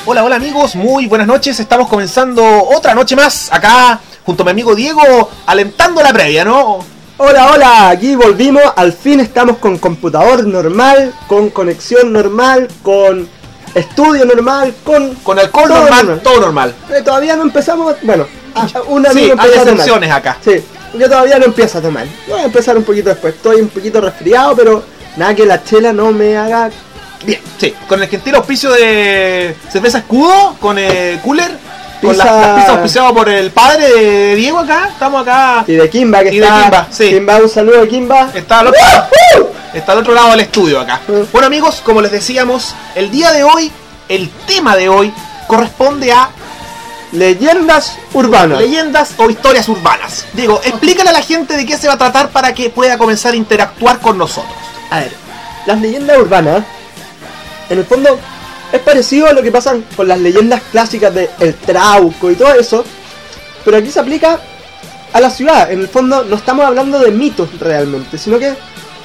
Hola, hola amigos, muy buenas noches. Estamos comenzando otra noche más acá junto a mi amigo Diego, alentando la previa, ¿no? Hola, hola, aquí volvimos, al fin estamos con computador normal, con conexión normal, con estudio normal, con alcohol normal, todo normal. Todavía no empezamos, bueno, un sí, amigo hay empieza a excepciones tomar. acá. Sí, yo todavía no empiezo a tomar, voy a empezar un poquito después, estoy un poquito resfriado, pero nada que la chela no me haga bien. Sí, con el gentil auspicio de Cerveza Escudo, con Cooler, con Pizza... las pizzas auspiciadas por el padre de Diego acá, estamos acá. Y de Kimba, que y está... de Kimba, sí. Kimba, un saludo de Kimba. Está al otro lado del estudio acá. Bueno amigos, como les decíamos, el día de hoy, el tema de hoy, corresponde a... leyendas urbanas. Leyendas o historias urbanas. Diego, explícale a la gente de qué se va a tratar para que pueda comenzar a interactuar con nosotros. A ver, las leyendas urbanas, en el fondo, es parecido a lo que pasan con las leyendas clásicas de El Trauco y todo eso, pero aquí se aplica a la ciudad. En el fondo, no estamos hablando de mitos realmente, sino que...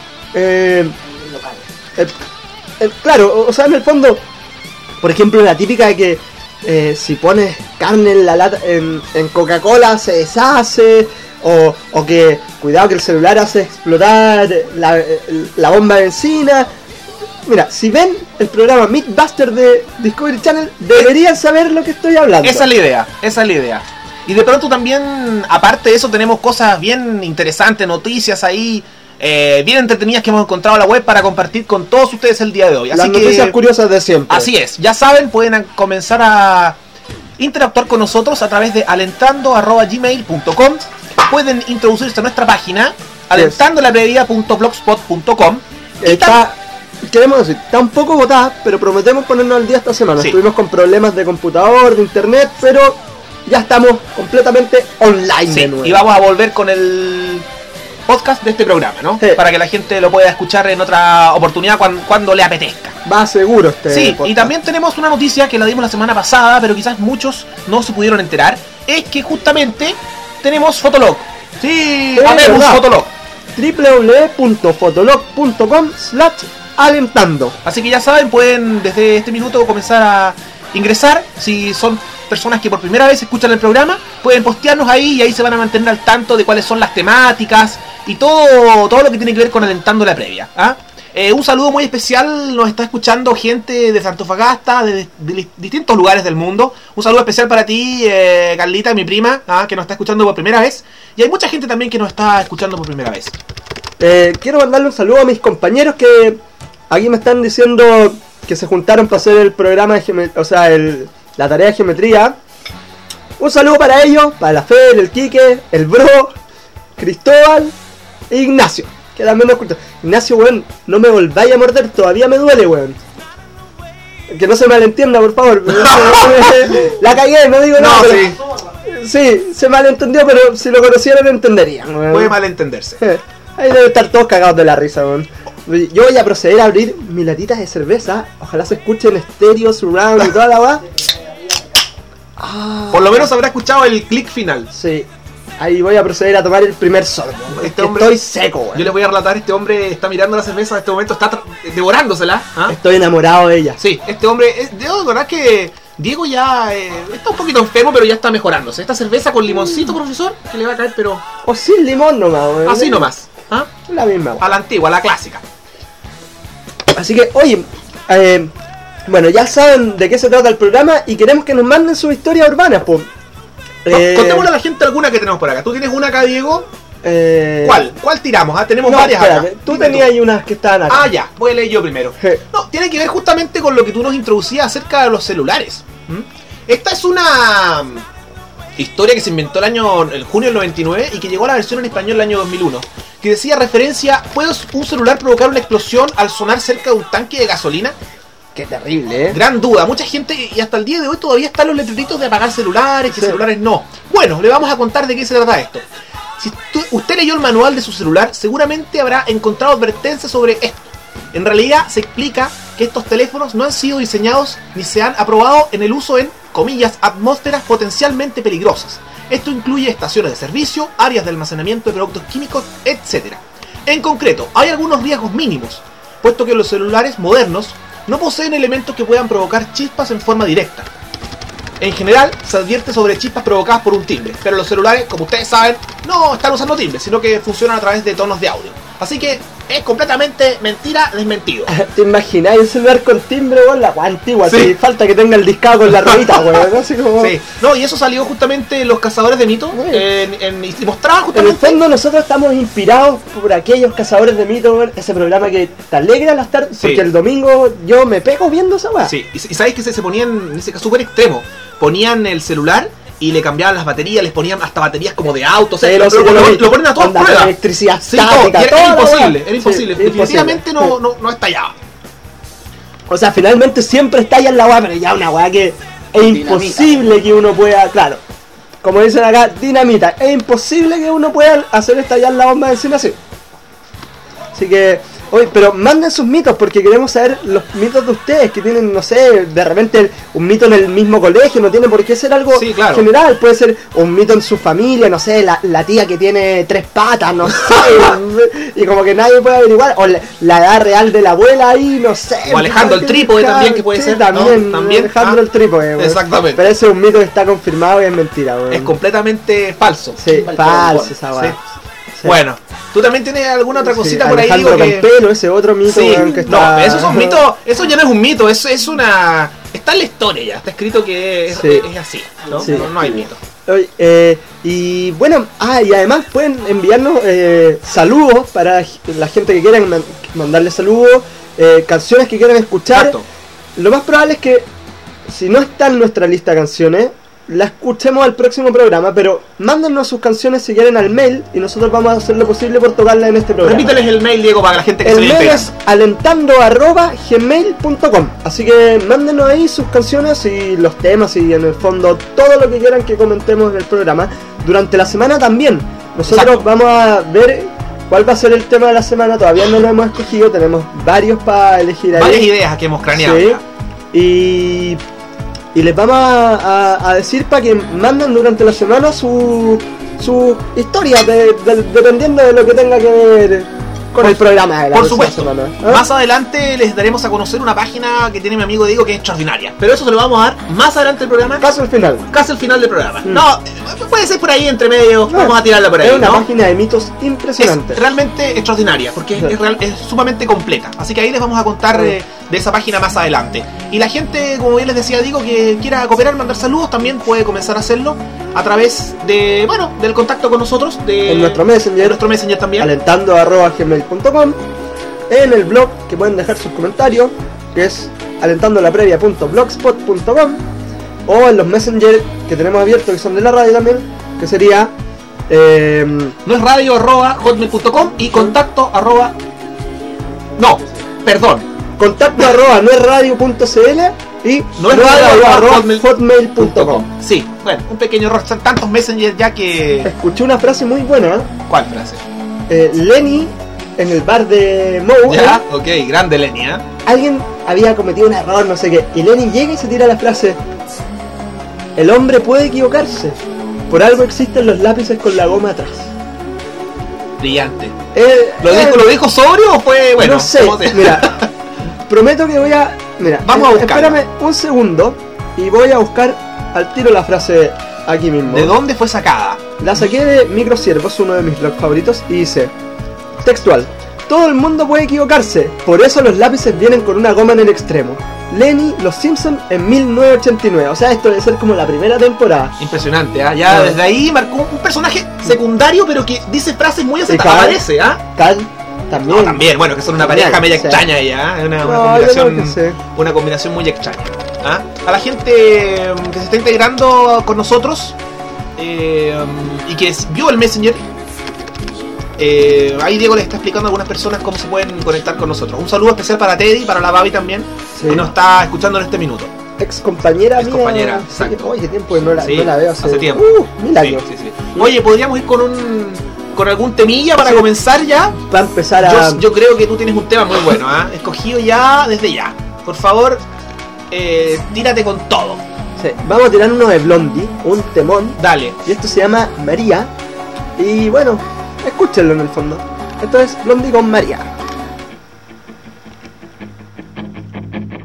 claro, o sea, en el fondo, por ejemplo, la típica de que si pones carne en la lata, en Coca-Cola se deshace, o que cuidado que el celular hace explotar la bomba de benzina. Mira, si ven el programa Mythbuster de Discovery Channel, deberían saber lo que estoy hablando. Esa es la idea. Y de pronto también, aparte de eso, tenemos cosas bien interesantes, noticias ahí, bien entretenidas que hemos encontrado en la web para compartir con todos ustedes el día de hoy. Las noticias curiosas de siempre. Así es, ya saben, pueden comenzar a interactuar con nosotros a través de alentando@gmail.com. Pueden introducirse a nuestra página, alentandolaprevia.blogspot.com. Queremos decir, está un poco botada, pero prometemos ponernos al día esta semana. Sí. Estuvimos con problemas de computador, de internet, pero ya estamos completamente online de nuevo. Y vamos a volver con el podcast de este programa, ¿no? Sí. Para que la gente lo pueda escuchar en otra oportunidad cuando le apetezca. Va seguro Sí, podcast. y también tenemos una noticia que la dimos la semana pasada, pero quizás muchos no se pudieron enterar. Es que justamente tenemos Fotolog. Sí, habemos Fotolog. www.fotolog.com/alentando. Así que ya saben, pueden desde este minuto comenzar a ingresar. Si son personas que por primera vez escuchan el programa, pueden postearnos ahí y ahí se van a mantener al tanto de cuáles son las temáticas y todo lo que tiene que ver con Alentando la Previa. Un saludo muy especial, nos está escuchando gente de Antofagasta, de distintos lugares del mundo. Un saludo especial para ti, Carlita, mi prima, que nos está escuchando por primera vez. Y hay mucha gente también que nos está escuchando por primera vez. Quiero mandarle un saludo a mis compañeros que aquí me están diciendo que se juntaron para hacer el programa de la tarea de geometría. Un saludo para ellos, para la Fer, el Quique, el Bro, Cristóbal e Ignacio, que también nos escuchan. Ignacio, weón, no me volváis a morder, todavía me duele, weón. Que no se malentienda, por favor. La cagué, no digo nada. Sí, se malentendió, pero si lo conocieran entenderían, weón. Puede malentenderse. Ahí deben estar todos cagados de la risa, weón. Yo voy a proceder a abrir mi latitas de cerveza. Ojalá se escuche en estéreo, surround y toda la weá. Por lo menos habrá escuchado el clic final. Sí. Ahí voy a proceder a tomar el primer sorbo. Estoy seco, weón. Yo les voy a relatar, este hombre está mirando la cerveza en este momento, está devorándosela. Estoy enamorado de ella. Sí, este hombre, debo recordar que Diego ya está un poquito enfermo, pero ya está mejorándose. Esta cerveza con limoncito, profesor, que le va a caer, pero... O sin limón nomás, weón. Así nomás. La misma, weón. A la antigua, a la clásica. Así que, oye, bueno, ya saben de qué se trata el programa y queremos que nos manden sus historias urbanas, pues. Contémosle a la gente alguna que tenemos por acá. ¿Tú tienes una acá, Diego? ¿Cuál tiramos? Tenemos varias espérate, acá. Tú tenías ahí unas que estaban acá. Ya, voy a leer yo primero. No, tiene que ver justamente con lo que tú nos introducías acerca de los celulares. Esta es una historia que se inventó el junio del 99 y que llegó a la versión en español el año 2001. Que decía referencia, ¿puede un celular provocar una explosión al sonar cerca de un tanque de gasolina? Qué terrible, Gran duda, mucha gente, y hasta el día de hoy todavía están los letreritos de apagar celulares, que celulares no. Bueno, le vamos a contar de qué se trata esto. Si usted leyó el manual de su celular, seguramente habrá encontrado advertencias sobre esto. En realidad se explica que estos teléfonos no han sido diseñados ni se han aprobado en el uso en, comillas, atmósferas potencialmente peligrosas. Esto incluye estaciones de servicio, áreas de almacenamiento de productos químicos, etc. En concreto, hay algunos riesgos mínimos, puesto que los celulares modernos no poseen elementos que puedan provocar chispas en forma directa. En general, se advierte sobre chispas provocadas por un timbre, pero los celulares, como ustedes saben, no están usando timbres, sino que funcionan a través de tonos de audio. Así que es completamente mentira, desmentido. ¿Te imagináis un celular con timbre, weón? La weá antigua, Sí. así, falta que tenga el discado con la ruedita, weón. Así como... Sí, no, y eso salió justamente en Los Cazadores de Mitos, Sí. y mostraban En el justamente... fondo nosotros estamos inspirados por aquellos cazadores de mitos, weón, ese programa que te alegra las tardes, Sí. porque el domingo yo me pego viendo esa weá. Sí, y sabéis que se ponían, en ese caso súper extremo, ponían el celular y le cambiaban las baterías, les ponían hasta baterías como de auto, o sea, Pero lo ponen a todas onda, pruebas. electricidad Sí, todo, estática, y era toda la imposible, weá. era imposible. Sí, Definitivamente imposible. no estallaba. O sea, finalmente siempre está ahí en la weá, pero ya una weá que es imposible que uno pueda, claro, como dicen acá, dinamita, es imposible que uno pueda hacer estallar la bomba encima así. Así que, oye, pero manden sus mitos porque queremos saber los mitos de ustedes que tienen, no sé, de repente un mito en el mismo colegio, no tiene por qué ser algo Sí, claro. general, puede ser un mito en su familia, no sé, la tía que tiene 3 patas, no sé, y como que nadie puede averiguar, o la edad real de la abuela ahí, no sé. O Alejandro el Trípode también, que puede Sí, ser, también, ¿no? También, Alejandro el Trípode, weón. Exactamente. Pero ese es un mito que está confirmado y es mentira, weón. Es completamente falso. Sí, falso esa weá. Sí. Bueno, ¿tú también tienes alguna otra cosita Sí, por ahí? Alejandro Digo que... Campelo, ese otro mito, Sí, weón, que está... no, eso es un mito, eso ya no es un mito, eso es una... Está en la historia ya, está escrito que es, Sí. es así, ¿no? Sí. No hay mito. Oye, y bueno, y además pueden enviarnos saludos para la gente que quiera mandarle saludos, canciones que quieran escuchar. Exacto. Lo más probable es que si no está en nuestra lista de canciones, la escuchemos al próximo programa, pero mándennos sus canciones si quieren al mail y nosotros vamos a hacer lo posible por tocarlas en este programa. Repíteles el mail, Diego, para la gente que se El vaya mail enterando. es alentando@gmail.com. Así que mándenos ahí sus canciones y los temas y en el fondo todo lo que quieran que comentemos en el programa. Durante la semana también. Nosotros Exacto. vamos a ver cuál va a ser el tema de la semana. Todavía no lo hemos escogido. Tenemos varios para elegir ahí. Varias ideas que hemos craneado Sí. ya. Y les vamos a decir para que manden durante la semana su historia, dependiendo de lo que tenga que ver con el programa de la Por próxima supuesto. semana. ¿Ah? Más adelante les daremos a conocer una página que tiene mi amigo Diego que es extraordinaria. Pero eso se lo vamos a dar más adelante del programa, Caso al final. casi al final del programa. Mm. No, puede ser por ahí entre medio, No, vamos a tirarla por ahí, Es una ¿no? página de mitos impresionante. Es realmente extraordinaria porque Sí. es sumamente completa. Así que ahí les vamos a contar Sí. de esa página más adelante. Y la gente, como bien les decía, digo que quiera cooperar, mandar saludos, también puede comenzar a hacerlo a través de, bueno, del contacto con nosotros, En nuestro en Messenger, nuestro Messenger también. alentando@gmail.com. En el blog que pueden dejar sus comentarios, que es alentandolaprevia.blogspot.com. O en los Messenger que tenemos abiertos, que son de la radio también, que sería No es radio@hotmail.com y contacto arroba... No, perdón. contacto@noesradio.cl y No es radio@hotmail.com. hotmail.com. Sí, bueno, un pequeño error. Son tantos Messenger ya que... Escuché una frase muy buena, ¿Cuál frase? Lenny en el bar de Moe, Ya, ok, grande Lenny, ¿eh? alguien había cometido un error, no sé qué, y Lenny llega y se tira la frase: el hombre puede equivocarse, por algo existen los lápices con la goma atrás. Brillante. ¿Lo dijo sobrio o fue bueno? no sé, ¿cómo se- mira, prometo que voy a... Mira, Vamos a buscarla. espérame un segundo y voy a buscar al tiro la frase aquí mismo. ¿De dónde fue sacada? La saqué de Microsiervos, uno de mis blogs favoritos, y dice, textual: todo el mundo puede equivocarse, por eso los lápices vienen con una goma en el extremo. Lenny, Los Simpsons en 1989. O sea, esto debe ser como la primera temporada. Impresionante, ¿ah? Ya desde ahí marcó un personaje secundario, pero que dice frases muy acertadas. Carl. Aparece, ¿ah? Cal también. No, también, bueno, que son una pareja media Sí. extraña ya, ¿eh? Una No, yo combinación, creo que sí. una combinación muy extraña. ¿Ah? A la gente que se está integrando con nosotros y que vio el Messenger, ahí Diego les está explicando a algunas personas cómo se pueden conectar con nosotros. Un saludo especial para Teddy, para la Babi también, Sí. que nos está escuchando en este minuto. Ex compañera mía. Excompañera, Sí, exacto. oye, tiempo que no la, Sí, no la veo hace tiempo. 1000 años. Sí, sí, sí. Oye, podríamos ir con algún temilla para Sí. comenzar ya. Va a empezar a... Yo creo que tú tienes un tema muy bueno, ¿ah? Escogido ya desde ya. Por favor, tírate con todo. Sí, vamos a tirar uno de Blondie, un temón. Dale. Y esto se llama María. Y bueno, escúchenlo en el fondo. Esto es Blondie con María.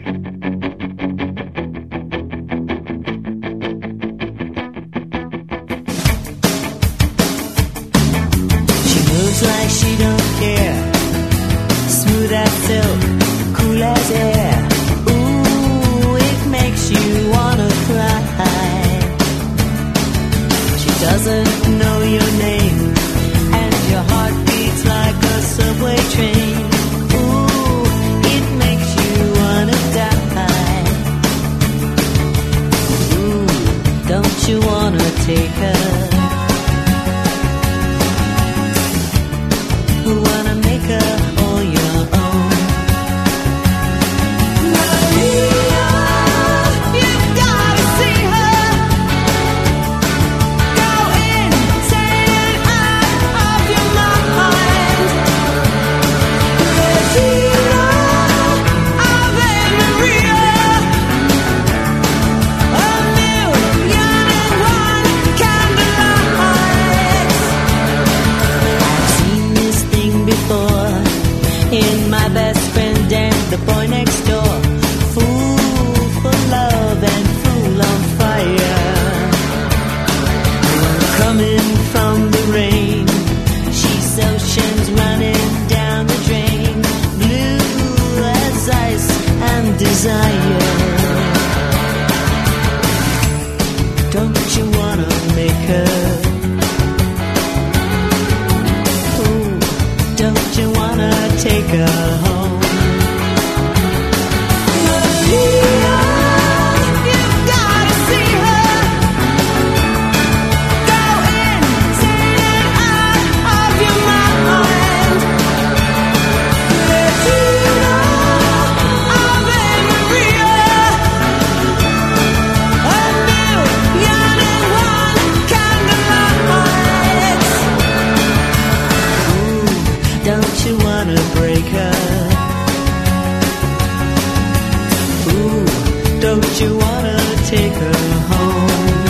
take her home. Don't you wanna break her? Ooh, don't you wanna take her home?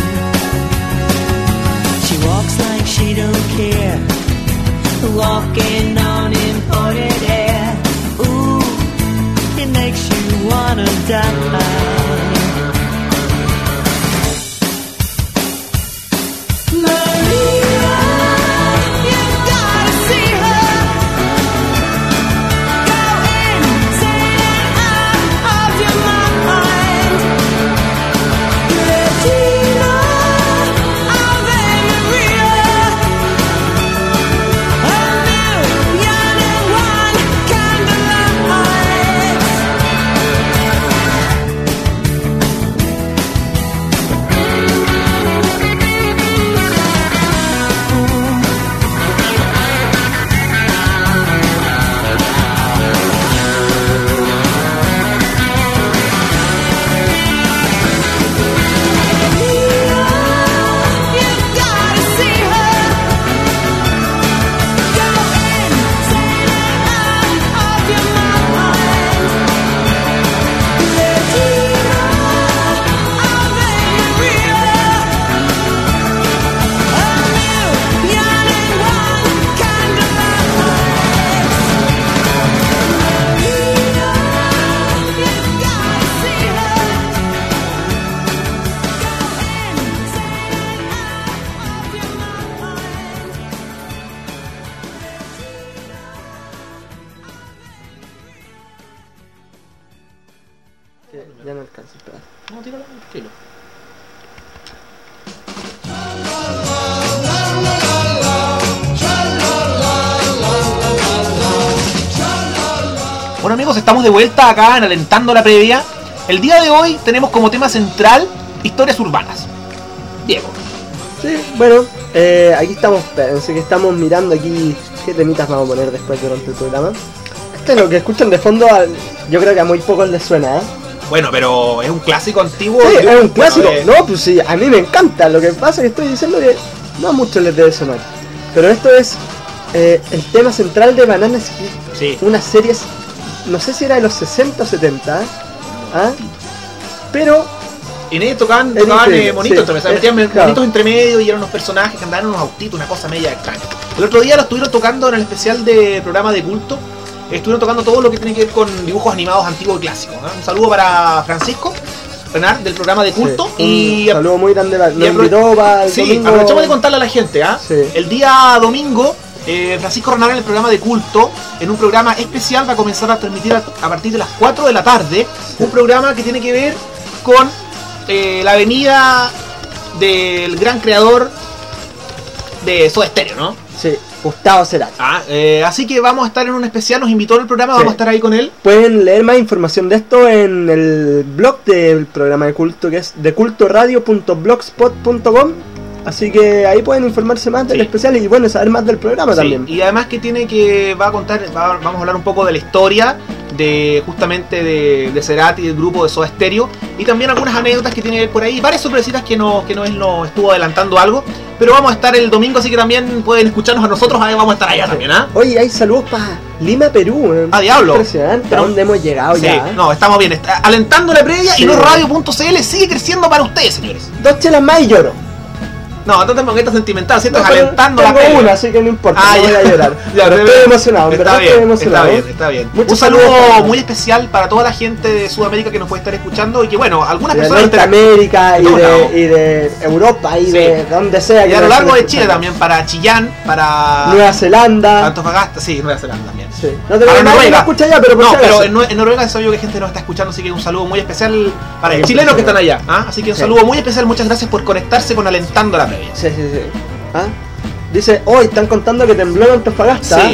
She walks like she don't care, walking on imported air. Ooh, it makes you wanna die. Ya no alcanza, espera. No, tíralo, tranquilo. Bueno amigos, estamos de vuelta acá en Alentando la Previa. El día de hoy tenemos como tema central historias urbanas. Diego. Sí, bueno, aquí estamos, pensé que estamos mirando aquí qué temitas vamos a poner después durante el programa. Este es lo que escuchan de fondo, yo creo que a muy pocos les suena, ¿eh? Bueno, pero es un clásico antiguo. Sí, es un clásico. Bueno, No, pues sí, a mí me encanta. Lo que pasa es que estoy diciendo que no a muchos les debe sonar. Pero esto es el tema central de Banana Split. Sí. Una serie, no sé si era de los 60 o 70, ¿ah? Pero en ellos tocaban increíble, monitos, sí, metían claro. monitos entre medio y eran unos personajes que andaban en unos autitos, una cosa media extraña. El otro día lo estuvieron tocando en el especial de programa de culto. Estuvieron tocando todo lo que tiene que ver con dibujos animados antiguos y clásicos, ¿no? Un saludo para Francisco Renard del programa de culto. Sí, Y un saludo muy grande, lo y invitó para el sí, domingo. aprovechamos de contarle a la gente, ¿ah? Sí. El día domingo, Francisco Renard en el programa de culto, en un programa especial, va a comenzar a transmitir a partir de las 4 de la tarde, un programa que tiene que ver con la venida del gran creador de Soda Stereo, ¿no? Sí, Gustavo Cerati. Así que vamos a estar en un especial, nos invitó al programa, Sí. vamos a estar ahí con él. Pueden leer más información de esto en el blog del programa de culto, que es decultoradio.blogspot.com. Así que ahí pueden informarse más del Sí. especial y bueno, saber más del programa Sí, también. y además que va a contar, vamos a hablar un poco de la historia de justamente de Cerati, del grupo de Soda Stereo, y también algunas anécdotas que tiene que ver por ahí, varias sorpresitas que él nos estuvo adelantando algo, pero vamos a estar el domingo, así que también pueden escucharnos a nosotros, ahí vamos a estar allá también, ¿ah? Oye, hay saludos para Lima, Perú. Diablo. Impresionante, Pero- ¿a dónde hemos llegado Sí, ya? no, estamos bien, alentando la previa Sí. y radio.cl sigue creciendo para ustedes, señores. 2 chelas más y lloro. No, no te pongas sentimental, ¿cierto? No, pero Alentando la tengo previa. una, así que no importa, Ah, no voy ya. a llorar. Ya, Pero estoy emocionado, en está verdad bien, estoy emocionado. Está bien. Muchos Un saludo saludos. muy especial para toda la gente de Sudamérica que nos puede estar escuchando y que, bueno, algunas De personas Norteamérica y de todos lados. de Europa y Sí. de donde sea. y que a lo nos largo de estén Chile escuchando. también, para Chillán, para Nueva Zelanda. Antofagasta, sí, Nueva Zelanda también. Sí. No Para tengo nadie que Noruega. lo escucha allá, pero por No, si pero acaso. en Noruega es obvio que gente nos está escuchando, así que un saludo muy especial para Sí, los chilenos que sí. están allá. ¿Ah? Así que un Sí. saludo muy especial, muchas gracias por conectarse con Alentando la Previa. Sí. ¿Ah? Dice, hoy están contando que tembló en Antofagasta. Sí.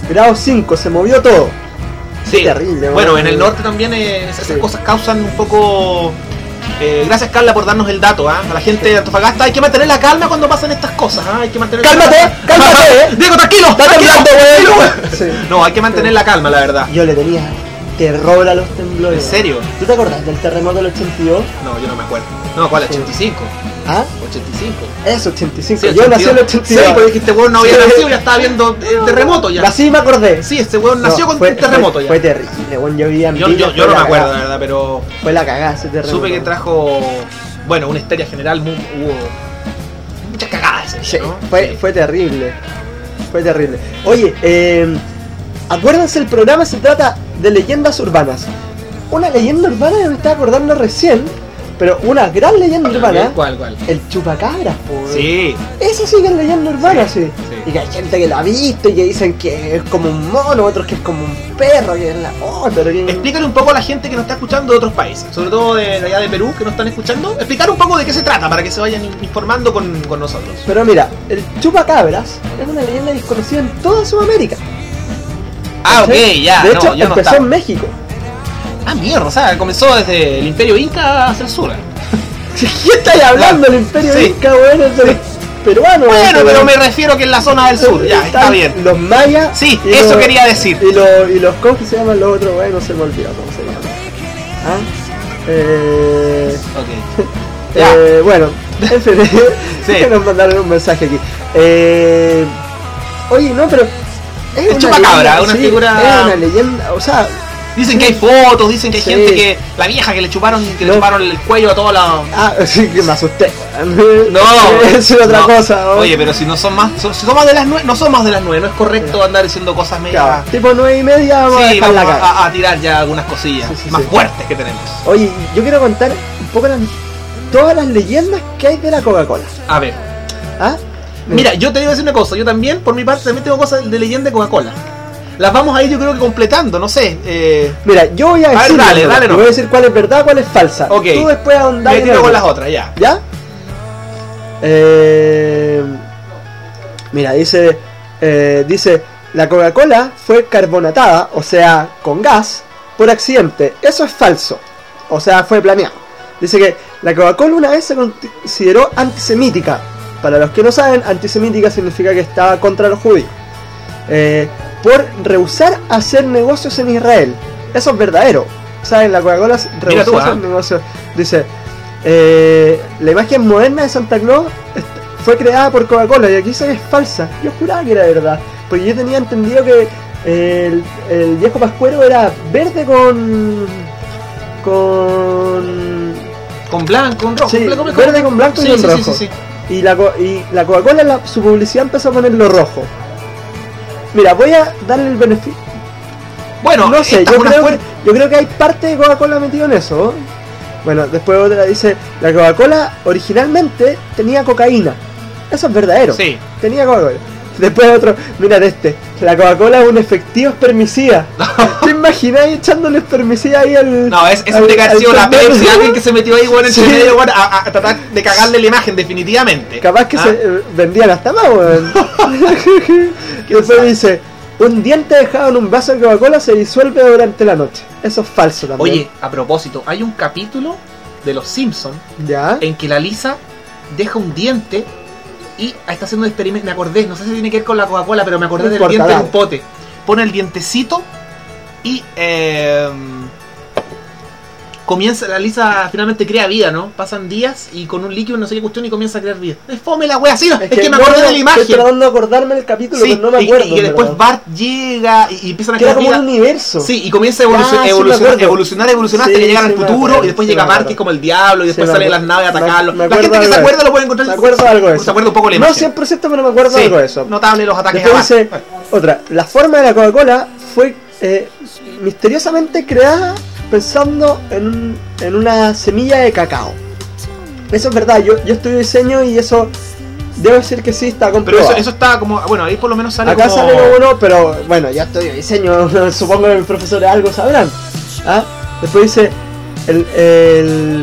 grado 5, se movió todo. Sí. Terrible, bueno, bueno. en el norte también esas Sí. cosas causan un poco... gracias, Carla, por darnos el dato. A la gente de Antofagasta hay que mantener la calma cuando pasan estas cosas. Hay que mantener ¡Cálmate! Diego, tranquilo. ¡Está tranquilo, temblando, weón! tranquilo. Sí. No, hay que mantener la calma, la verdad. Yo le tenía terror a los temblores. ¿En serio? ¿Tú te acordás del terremoto del 82? No, yo no me acuerdo. No, ¿cuál? 85. ¿Ah? 85. Es 85. Sí, Yo 82. nací en el 82. Sí, porque este weón no había Sí. nacido, ya estaba viendo el terremoto ya. Así me acordé. Sí, este weón nació con un terremoto ya. Fue terrible, weón. Yo vivía en Yo Villa, no fue me la acuerdo, cagada. la verdad, pero Fue la cagada ese terremoto. supe que trajo, bueno, una histeria general, hubo muchas cagadas ese Sí, día, ¿no? fue, Sí. fue terrible. Fue terrible. Oye, acuérdense, el programa se trata de leyendas urbanas. Una leyenda urbana que me estaba acordando recién, pero una gran leyenda urbana. ¿Cuál? El chupacabras, po. Sí. Esa sí que es leyenda urbana, sí. sí. Y que hay gente que la ha visto y que dicen que es como un mono, otros que es como un perro, que es la... Oh, pero que... Explícale un poco a la gente que nos está escuchando de otros países, sobre todo de allá de Perú, que nos están escuchando. Explicar un poco de qué se trata para que se vayan informando con nosotros. Pero mira, el chupacabras es una leyenda desconocida en toda Sudamérica. Ah, ok, ¿Cachai? ya. De no, hecho, ya no empezó está. en México. Ah, mierda, o sea, comenzó desde el Imperio Inca hacia el sur. ¿Qué estáis hablando? El Imperio Sí. Inca, weón, es de los peruanos. Bueno, weón. pero me refiero que en la zona del sur, ya, está Están bien. Los mayas. Sí, y eso los- quería decir. Y los ¿cómo que se llaman los otros? Bueno, no se me olvidó cómo se llaman. ¿Ah? Ok. Ya. Bueno, en fin, Sí. nos mandaron un mensaje aquí. Oye, no, pero es El una chupacabra, leyenda, una sí, figura- es una leyenda, o sea, Dicen que hay fotos, dicen que hay Sí. gente que. La vieja que le chuparon, No. el cuello a toda la. sí que me asusté. No, es otra no. cosa. ¿no? Oye, pero si no son más, si son más de las 9, no son más de las 9, no es correcto andar diciendo cosas medias. Claro, tipo 9:30 vamos a Sí, dejar la vamos cara. a tirar ya algunas cosillas Sí, más sí. fuertes que tenemos. Oye, yo quiero contar un poco todas las leyendas que hay de la Coca-Cola. A ver, ¿Ah? mira, yo te digo decir una cosa, yo también, por mi parte, también tengo cosas de leyenda de Coca-Cola. Las vamos a ir, yo creo que completando, no sé. Mira, yo voy a ver, decir. dale, no. Voy a decir cuál es verdad, cuál es falsa. Ok. Tú después ahondar Me en tiro algo. con las otras, ya. ¿Ya? Mira, dice, la Coca-Cola fue carbonatada, o sea, con gas, por accidente. Eso es falso. O sea, fue planeado. Dice que la Coca-Cola una vez se consideró antisemítica. Para los que no saben, antisemítica significa que estaba contra los judíos. Por rehusar hacer negocios en Israel. Eso es verdadero. ¿Saben? La Coca-Cola Mira tú, rehusó hacer negocios. Dice, la imagen moderna de Santa Claus fue creada por Coca-Cola y aquí dice que es falsa. Yo juraba que era verdad. Porque yo tenía entendido que el viejo pascuero era verde con Con rojo. sí, con verde con blanco sí, y con sí, rojo. sí. Y la Coca-Cola, su publicidad empezó a ponerlo rojo. Mira, voy a darle el beneficio. Bueno, No sé, esta es una fuerte- yo creo que hay parte de Coca-Cola metido en eso. ¿no? Bueno, después otra dice, la Coca-Cola originalmente tenía cocaína. Eso es verdadero. Sí. Tenía Coca-Cola. Después otro, mira la Coca-Cola es un efectivo espermicida. ¿Te imaginas echándole espermicida ahí al... No, es al- de que ha al sido la tornado? Pepsi, alguien que se metió ahí, bueno, entre Sí. medio, bueno, a tratar de cagarle la imagen, definitivamente. Capaz que ¿Ah? se vendían hasta más, weón. Después dice, un diente dejado en un vaso de Coca-Cola se disuelve durante la noche. Eso es falso también. Oye, a propósito, hay un capítulo de Los Simpsons ¿ya? en que la Lisa deja un diente y está haciendo un experimento. Me acordé, no sé si tiene que ver con la Coca-Cola, pero me acordé No del importa, diente en dale. un pote. Pone el dientecito y comienza, la Lisa finalmente crea vida, ¿no? Pasan días y con un líquido no sé qué cuestión y comienza a crear vida. Es fome la wea, sí, no, es que me acordé de la imagen. Estoy tratando de acordarme del capítulo, Sí, pero no me acuerdo. y que en después verdad. Bart llega y empiezan a Que era crear como vida. un universo. Sí, y comienza a Ya, sí me acuerdo. evolucionar hasta Sí, que llegan sí al me futuro acuerdo, y después sí llega me Mark, acuerdo. que es como el diablo, y después Sí, me salen las acuerdo. naves a atacarlo. Me La acuerdo gente que se algo de acuerda lo puede encontrar. Me acuerdo algo de eso. Se acuerda un poco la No imagen. 100%, pero me acuerdo Sí, algo de eso. notable los ataques Después a dice, otra, la forma de la Coca-Cola fue misteriosamente creada pensando en una semilla de cacao. Eso es verdad, yo estudio diseño y eso debo decir que sí está Pero comprobado. eso está como, bueno, ahí por lo menos sale Acá como... sale como uno, pero bueno, ya estudio diseño, supongo que mis profesores algo sabrán. ¿Ah? Después dice, el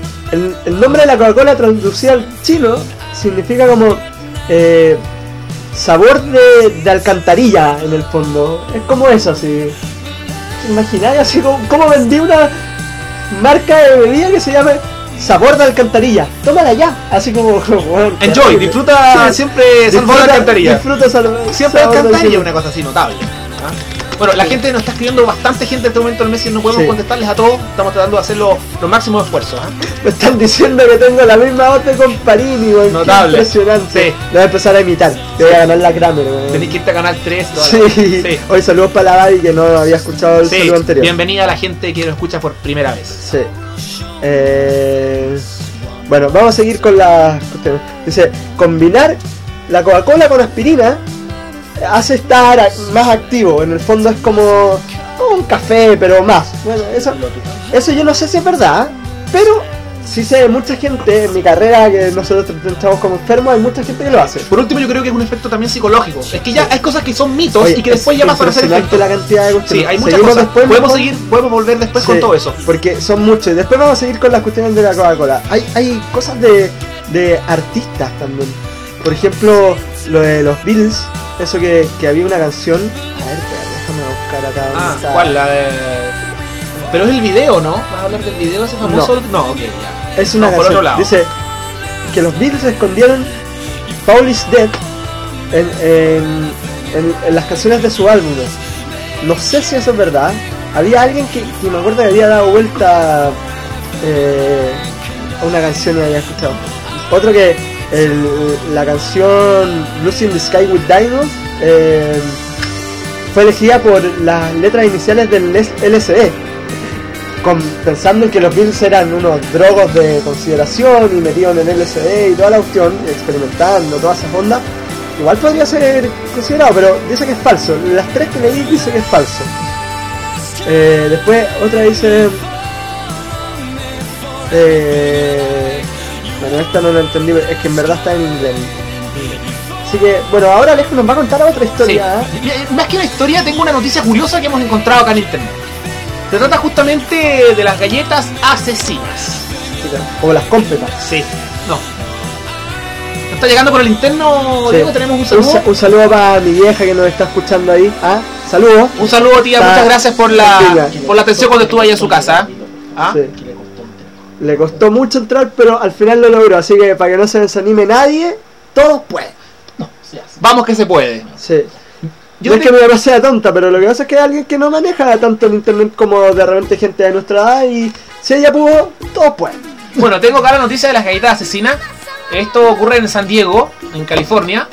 nombre de la Coca-Cola traducido al chino significa como sabor de alcantarilla en el fondo. Es como eso, así. Imagináis así como vendí una marca de bebida que se llama sabor de alcantarilla. Tómala ya. Así como bueno, Enjoy, disfruta sí, siempre sabor de alcantarilla. Disfruta Siempre sabor de alcantarilla, una cosa así notable. ¿Ah? Bueno, la gente nos está escribiendo bastante gente en este momento del mes y no podemos contestarles a todos. Estamos tratando de hacer los máximos esfuerzos. Me están diciendo que tengo la misma voz de Comparini, weón. Notable. Impresionante. Sí. Voy a empezar a imitar. Te voy a ganar la Kramer, weón. Tenés que irte a Canal 3. Sí. Hoy saludos para la Babi que no había escuchado el saludo anterior. Bienvenida a la gente que nos escucha por primera vez. Sí. Bueno, vamos a seguir con las cuestiones. Dice, combinar la Coca-Cola con aspirina hace estar más activo. En el fondo es como un café, pero más. Bueno, eso yo no sé si es verdad, pero sí sé de mucha gente en mi carrera que nosotros estamos como enfermos, hay mucha gente que lo hace. Por último, yo creo que es un efecto también psicológico. Es que ya hay cosas que son mitos y que después ya pasan a ser efectos. La cantidad de cuestiones. Sí, hay muchas cosas. Podemos volver después con todo eso. Porque son muchos. Y después vamos a seguir con las cuestiones de la Coca-Cola. Hay cosas de artistas también. Por ejemplo, lo de los Beatles. Eso que había una canción. A ver, déjame buscar acá. ¿Cuál? La de... Pero es el video, ¿no? ¿Vas a hablar del video ese famoso? No, ok, ya. Es una canción. Por otro lado. Dice que los Beatles escondieron Paul is Dead en las canciones de su álbum. No sé si eso es verdad. Había alguien que me acuerdo que había dado vuelta a una canción y había escuchado. Otro que la canción Lucy in the Sky with Diamonds fue elegida por las letras iniciales del LSD, pensando en que los Beatles eran unos drogos de consideración y metidos en el LSD y toda la opción, experimentando todas esas ondas. Igual podría ser considerado, pero dice que es falso. Las tres que leí dice que es falso. Después otra dice bueno, esta no la entendí, es que en verdad está en inglés. Así que, bueno, ahora Alejo nos va a contar otra historia. Sí. Más que una historia, tengo una noticia curiosa que hemos encontrado acá en internet. Se trata justamente de las galletas asesinas. Como las cómpetas. Sí, no. ¿Nos está llegando por el interno, sí. Diego? Tenemos un saludo. Un saludo para mi vieja que nos está escuchando ahí. Saludos. Un saludo, tía, muchas gracias por la atención cuando estuve ahí en su casa. Sí. Le costó mucho entrar, pero al final lo logró. Así que para que no se desanime nadie, todos pueden. Vamos que se puede. Sí. No es que mi mamá sea tonta, pero lo que pasa es que hay alguien que no maneja tanto el internet como de repente gente de nuestra edad, y si ella pudo, todos pueden. Bueno, tengo acá la noticia de las galletas asesinas. Esto ocurre en San Diego, en California.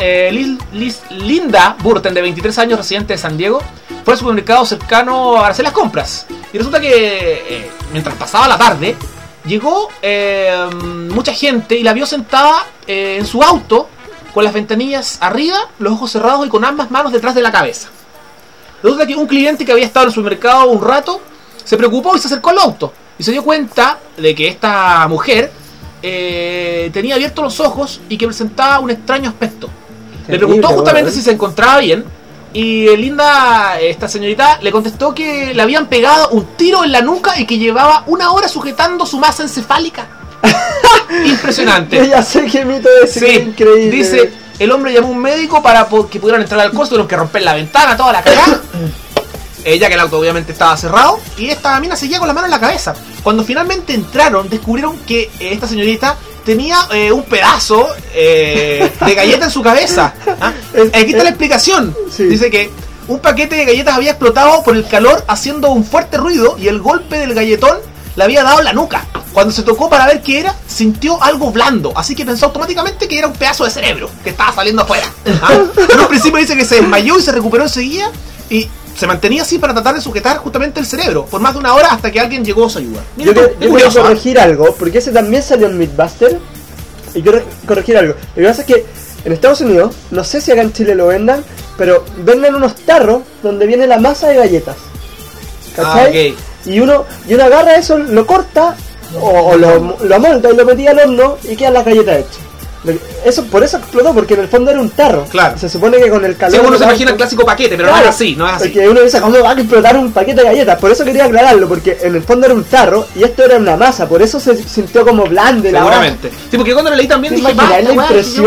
Linda Burton, de 23 años, residente de San Diego, fue al supermercado cercano a hacer las compras. Y resulta que mientras pasaba la tarde, llegó mucha gente y la vio sentada en su auto, con las ventanillas arriba, los ojos cerrados y con ambas manos detrás de la cabeza. Resulta que un cliente que había estado en el supermercado un rato se preocupó y se acercó al auto y se dio cuenta de que esta mujer tenía abiertos los ojos y que presentaba un extraño aspecto. Le preguntó justamente si se encontraba bien, y Linda, esta señorita, le contestó que le habían pegado un tiro en la nuca y que llevaba 1 hora sujetando su masa encefálica. Impresionante. Yo ya sé que mito es increíble. Dice, el hombre llamó a un médico para que pudieran entrar al costo, tuvieron que romper la ventana, toda la cagada. Ya que el auto obviamente estaba cerrado, y esta mina seguía con la mano en la cabeza. Cuando finalmente entraron, descubrieron que esta señorita tenía un pedazo de galleta en su cabeza. Aquí está la explicación. Sí. Dice que un paquete de galletas había explotado por el calor, haciendo un fuerte ruido, y el golpe del galletón le había dado en la nuca. Cuando se tocó para ver qué era, sintió algo blando, así que pensó automáticamente que era un pedazo de cerebro que estaba saliendo afuera. En un principio dice que se desmayó y se recuperó enseguida, y se mantenía así para tratar de sujetar justamente el cerebro por más de 1 hora hasta que alguien llegó a su ayuda. Mira, yo quiero corregir algo, porque ese también salió en Mythbuster, y quiero corregir algo. Lo que pasa es que en Estados Unidos, no sé si acá en Chile lo vendan, pero venden unos tarros donde viene la masa de galletas, ¿cachai? Okay. Y uno agarra eso, lo corta o lo amolda y lo metía al horno y quedan las galletas hechas. Por eso explotó, porque en el fondo era un tarro. Claro. Se supone que con el calor... Sí, uno se imagina el clásico paquete, pero claro, no es así. Porque uno dice, ¿cómo va a explotar un paquete de galletas? Por eso quería aclararlo, porque en el fondo era un tarro y esto era una masa, por eso se sintió como blando. Seguramente. Sí, porque cuando lo leí también dije, la impresión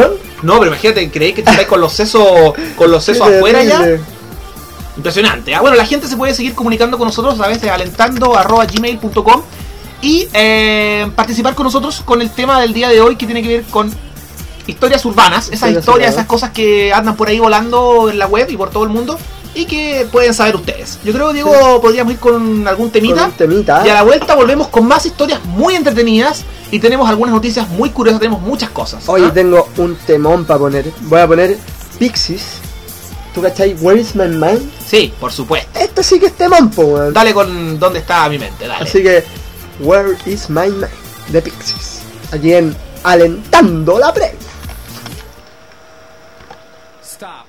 No, pero imagínate, creéis que te estáis con los sesos afuera ya. Impresionante. Bueno, la gente se puede seguir comunicando con nosotros a través de alentando@gmail.com y participar con nosotros con el tema del día de hoy, que tiene que ver con historias urbanas, esas historias, esas cosas que andan por ahí volando en la web y por todo el mundo y que pueden saber ustedes. Yo creo, Diego, podríamos ir con algún temita. Y a la vuelta volvemos con más historias muy entretenidas y tenemos algunas noticias muy curiosas, tenemos muchas cosas. Hoy tengo un temón para poner. Voy a poner Pixies. ¿Tú cachai? Where is my mind? Sí, por supuesto. Esto sí que es temón, po, weón. Dale con ¿dónde está mi mente? Dale. Así que Where is my mind de Pixies. Aquí en Alentando la Previa. Stop.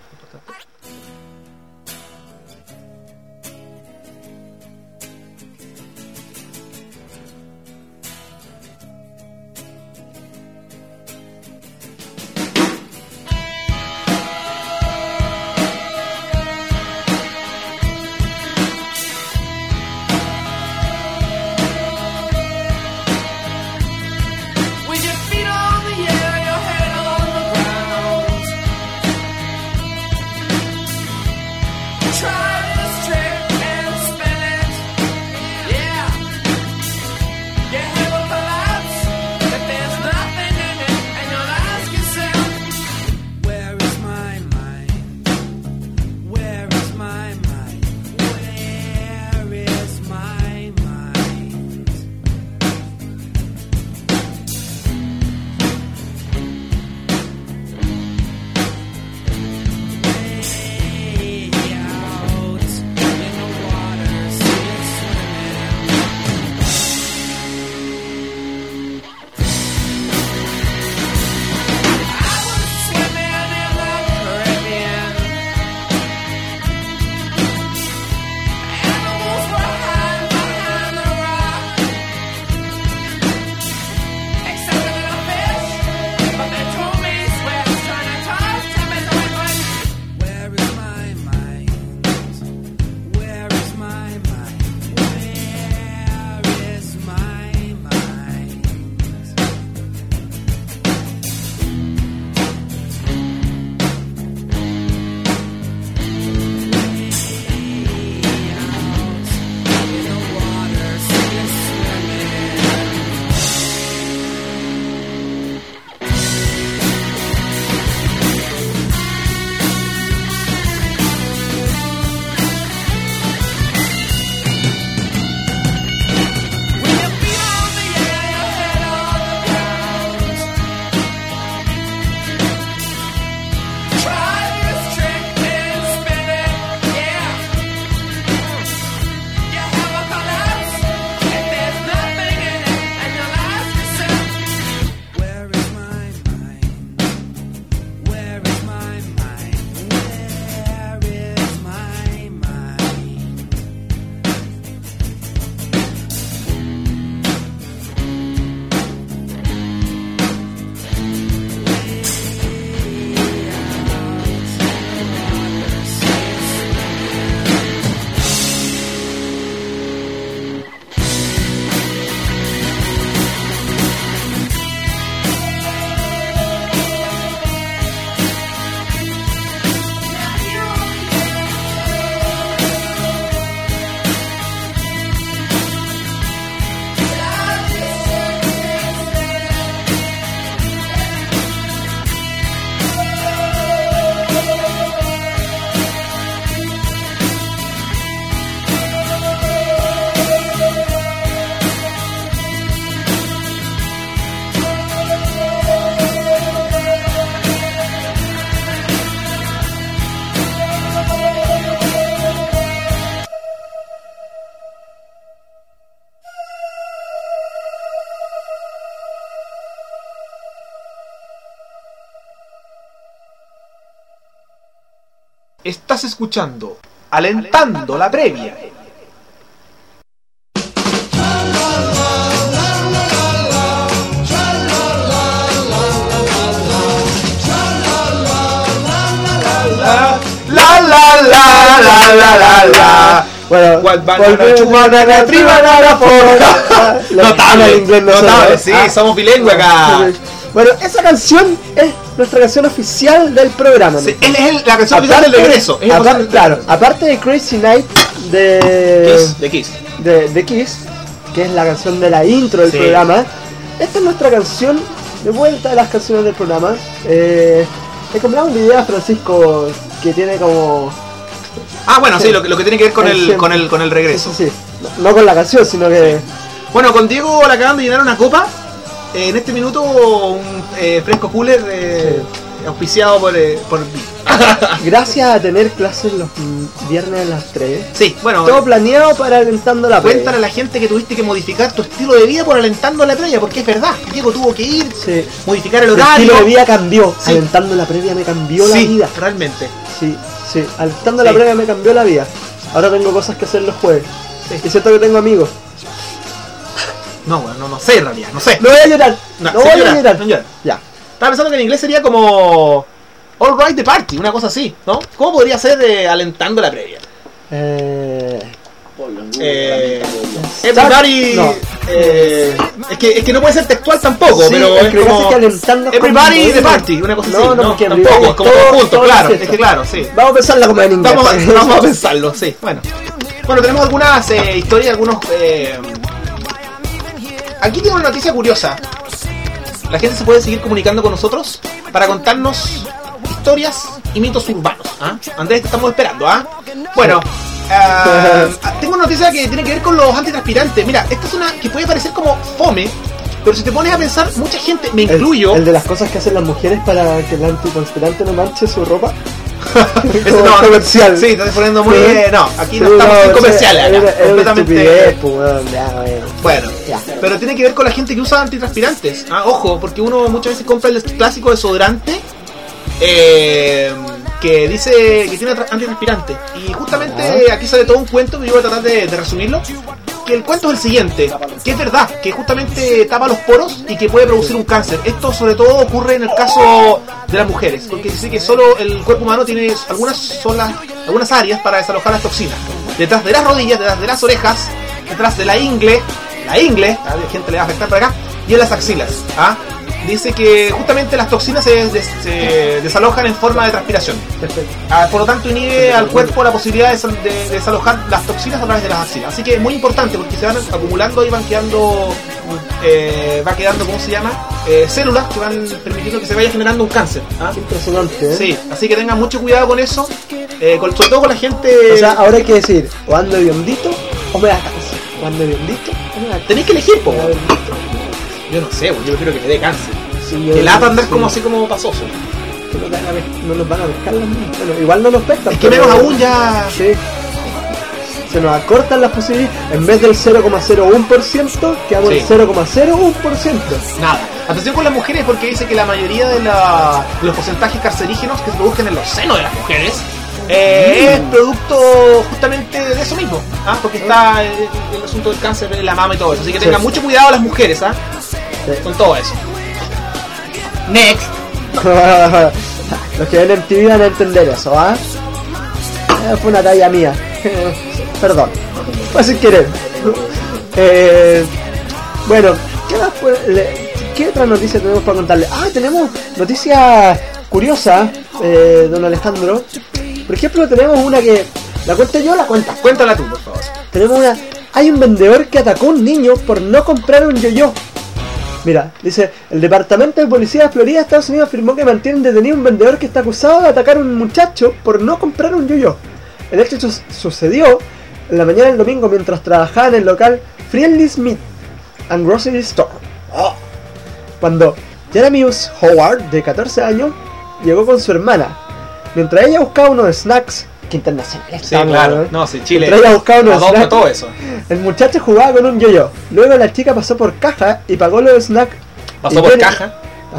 Estás escuchando Alentando la Previa. Bueno, notable, sí, somos bilingües acá. Bueno, esa canción es nuestra canción oficial del programa. Sí, es la canción oficial del regreso. Es Claro, aparte de Crazy Night de Kiss. De Kiss, que es la canción de la intro del programa, esta es nuestra canción de vuelta de las canciones del programa. Le compramos un video a Francisco que tiene como... Ah, bueno, sí, lo que tiene que ver con el regreso. Sí. No con la canción, sino que... Bueno, con Diego le acaban de llenar una copa. En este minuto un fresco cooler auspiciado por mí. Gracias a tener clases los viernes a las 3. Sí, bueno. Todo planeado para Alentando la Previa. Cuéntale a la gente que tuviste que modificar tu estilo de vida por Alentando la Previa, porque es verdad. Diego tuvo que ir, modificar el horario. El estilo de vida cambió. Sí. Alentando la Previa me cambió la vida. Realmente. Sí. Alentando la Previa me cambió la vida. Ahora tengo cosas que hacer los jueves. Sí. Es cierto que tengo amigos. No, bueno, no sé en realidad, no sé. No voy a llorar. No voy a llorar. No llorar. Ya. Estaba pensando que en inglés sería como All Right the Party, una cosa así, ¿no? ¿Cómo podría ser Alentando la Previa? Everybody. No. Es que no puede ser textual tampoco, sí, pero es como que Alentando Everybody the Party, una cosa así. No, tampoco, es como conjunto, claro. Es que claro, sí. Vamos a pensarla como en inglés. Vamos a pensarlo, sí. Bueno, tenemos algunas historias, algunos... Aquí tengo una noticia curiosa. La gente se puede seguir comunicando con nosotros para contarnos historias y mitos urbanos. Andrés, te estamos esperando. Bueno, tengo una noticia que tiene que ver con los antitranspirantes. Mira, esta es una que puede parecer como fome, pero si te pones a pensar, mucha gente, me incluyo... El de las cosas que hacen las mujeres para que el antitranspirante no manche su ropa. No, comercial. Sí, estás poniendo muy... No, aquí no estamos en comerciales. Completamente... Bueno, pero tiene que ver con la gente que usa antitranspirantes. Ojo, porque uno muchas veces compra el clásico desodorante que dice que tiene antitranspirante. Y justamente aquí sale todo un cuento que yo voy a tratar de resumirlo. Que el cuento es el siguiente, que es verdad, que justamente tapa los poros y que puede producir un cáncer. Esto sobre todo ocurre en el caso de las mujeres, porque dice que solo el cuerpo humano tiene algunas áreas para desalojar las toxinas. Detrás de las rodillas, detrás de las orejas, detrás de la ingle, a la gente le va a afectar por acá, y en las axilas. Dice que justamente las toxinas se desalojan en forma de transpiración. Por lo tanto inhibe al cuerpo la posibilidad de desalojar las toxinas a través de las axilas. Así que es muy importante porque se van acumulando y van quedando, ¿cómo se llama? Células que van permitiendo que se vaya generando un cáncer. Impresionante, ¿eh? Sí, así que tengan mucho cuidado con eso, sobre todo con la gente... O sea, ahora hay que decir, o ando de hondito o me da cáncer. O ando de hondito o me da cáncer. Tenéis que elegir, po. Yo no sé, yo prefiero que me dé cáncer. Sí, que lata andar como así como pasoso. No nos van a pescar las manos. Bueno, igual no nos pescan. Es que menos aún ya... Sí. Se nos acortan las posibilidades. En vez del 0,01%, quedamos en 0,01%. Nada. Atención con las mujeres porque dice que la mayoría de los porcentajes cancerígenos que se producen en los senos de las mujeres es producto justamente de eso mismo, porque está el asunto del cáncer de la mama y todo eso, así que tengan mucho cuidado las mujeres con todo eso. Next. Los que ven en TV van a entender eso, fue una talla mía. Perdón, fue sin querer. Bueno, ¿qué más ¿qué otra noticia tenemos para contarle? Tenemos noticias curiosas, don Alejandro. Por ejemplo, tenemos una que... ¿La cuento yo o la cuentas? Cuéntala tú, por favor. Tenemos una... Hay un vendedor que atacó a un niño por no comprar un yo-yo. Mira, dice... El Departamento de Policía de Florida, Estados Unidos, afirmó que mantienen detenido a un vendedor que está acusado de atacar a un muchacho por no comprar un yo-yo. El hecho sucedió en la mañana del domingo mientras trabajaba en el local Friendly's Meat and Grocery Store. Cuando Jeremiah Howard, de 14 años, llegó con su hermana. Mientras ella buscaba unos snacks, que internacional. Sí, claro. No, sí, Chile. Mientras ella buscaba unos snacks, todo eso. El muchacho jugaba con un yo-yo. Luego la chica pasó por caja y pagó los snacks. ¿Pasó por caja?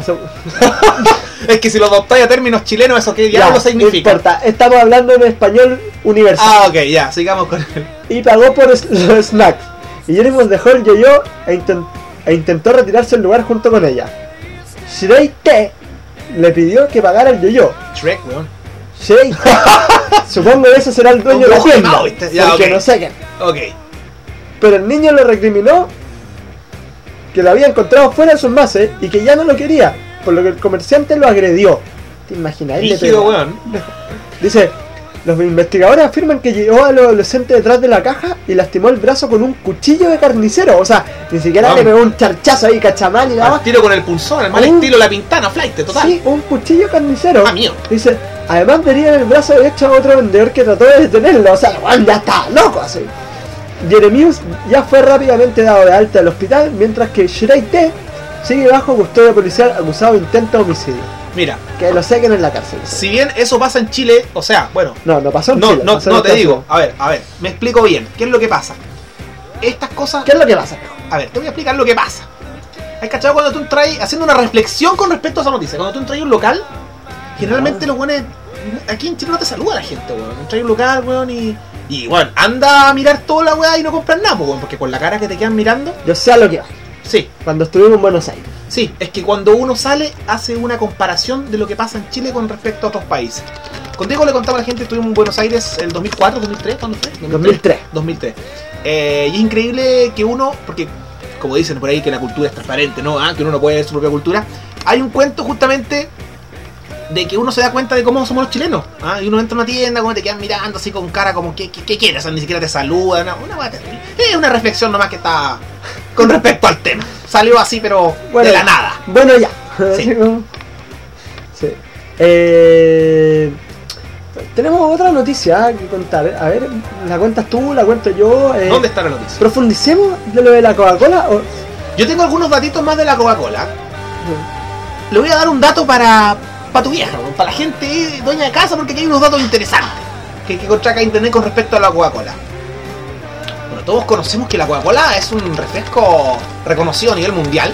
Es que si lo adoptáis a términos chilenos, ¿eso qué diablo significa? No importa, estamos hablando en español universal. Ok, ya, sigamos con él. Y pagó por los snacks. Y Jeremy dejó el yo-yo e intentó retirarse del lugar junto con ella. Shrey T le pidió que pagara el yo-yo. Shrek, weón. Shrey. Supongo que ese será el dueño de la tienda. Porque no sé qué. Ok. Pero el niño le recriminó que lo había encontrado fuera de su envase y que ya no lo quería. por lo que el comerciante lo agredió. ¿Te imaginas? Él le Rígido, pegó. weón. Dice, los investigadores afirman que llevó al adolescente detrás de la caja y lastimó el brazo con un cuchillo de carnicero. O sea, ni siquiera Vamos. le pegó un charchazo ahí, cachamal y nada. Al tiro con el punzón, al mal Un- estilo La Pintana, flight, total. Sí, un cuchillo carnicero. Ah, mío. Dice, además vería en el brazo derecho a otro vendedor que trató de detenerlo. O sea, Juan ya está loco así. Jeremius ya fue rápidamente dado de alta al hospital, mientras que Shrey T sigue bajo custodia policial acusado de intento de homicidio. Mira, Que lo saquen en la cárcel. si bien eso pasa en Chile, o sea, bueno, No pasó en no, Chile. no, pasó en no te Estados digo. Unidos. A ver, me explico bien. ¿Qué es lo que pasa? Estas cosas. ¿Qué es lo que pasa? A ver, te voy a explicar lo que pasa. ¿Has cachado cuando tú entras haciendo una reflexión con respecto a esa noticia? Cuando tú entras a un local, generalmente los buenos. Aquí en Chile no te saluda la gente, weón. Entras a un local, weón, y bueno, anda a mirar toda la weá y no compras nada, weón, porque con la cara que te quedan mirando. Yo sé a lo que va. Sí, Cuando estuvimos en Buenos Aires. sí, es que cuando uno sale, hace una comparación de lo que pasa en Chile con respecto a otros países. Contigo le contaba a la gente, estuvimos en Buenos Aires el 2004, 2003, ¿cuándo fue? 2003. 2003. Y es increíble que uno, porque como dicen por ahí que la cultura es transparente, ¿no? Que uno no puede ver su propia cultura. Hay un cuento justamente de que uno se da cuenta de cómo somos los chilenos. Y uno entra a una tienda, como te quedan mirando así con cara como, ¿qué quieres? O sea, ni siquiera te saludan. Una hueá terrible. Es una reflexión nomás que está con respecto al tema. Salió así, pero Bueno, de la nada. Bueno, ya. Sí. Sí. Tenemos otra noticia que contar. A ver, ¿la cuentas tú? ¿La cuento yo? ¿Dónde está la noticia? ¿Profundicemos de lo de la Coca-Cola? O... Yo tengo algunos datitos más de la Coca-Cola. Le voy a dar un dato para tu vieja, para la gente dueña de casa, porque aquí hay unos datos interesantes que encontré acá en internet con respecto a la Coca-Cola. Bueno, todos conocemos que la Coca-Cola es un refresco reconocido a nivel mundial,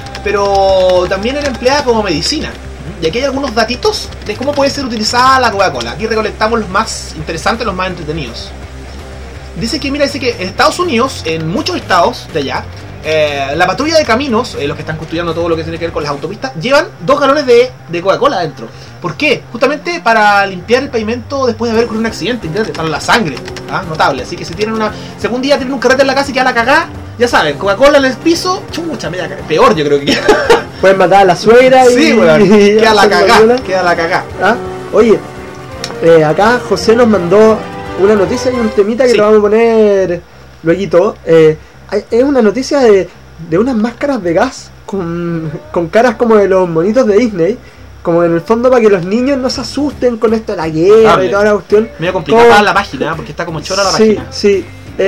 pero también era empleada como medicina. Y aquí hay algunos datitos de cómo puede ser utilizada la Coca-Cola. Aquí recolectamos los más interesantes, los más entretenidos. Dice que en Estados Unidos, en muchos estados de allá, la patrulla de caminos, los que están custodiando todo lo que tiene que ver con las autopistas, llevan 2 galones de Coca-Cola adentro. ¿Por qué? Justamente para limpiar el pavimento después de haber ocurrido un accidente, ¿entiendes? Para la sangre, notable. Así que si tienen si algún día tienen un carrete en la casa y queda la cagá, ya saben, Coca-Cola en el piso, chucha, media cagá. Peor yo creo que queda. Pueden matar a la suegra y... Sí, weón, queda la hacer cagá, Coca-Cola. queda la cagá. Oye, acá José nos mandó una noticia y un temita que Sí. lo vamos a poner luego. Es una noticia de unas máscaras de gas con caras como de los monitos de Disney, como en el fondo para que los niños no se asusten con esto de la guerra Hable. y toda la cuestión. Medio complicada Como- la página, porque está como chora la Sí, página. sí.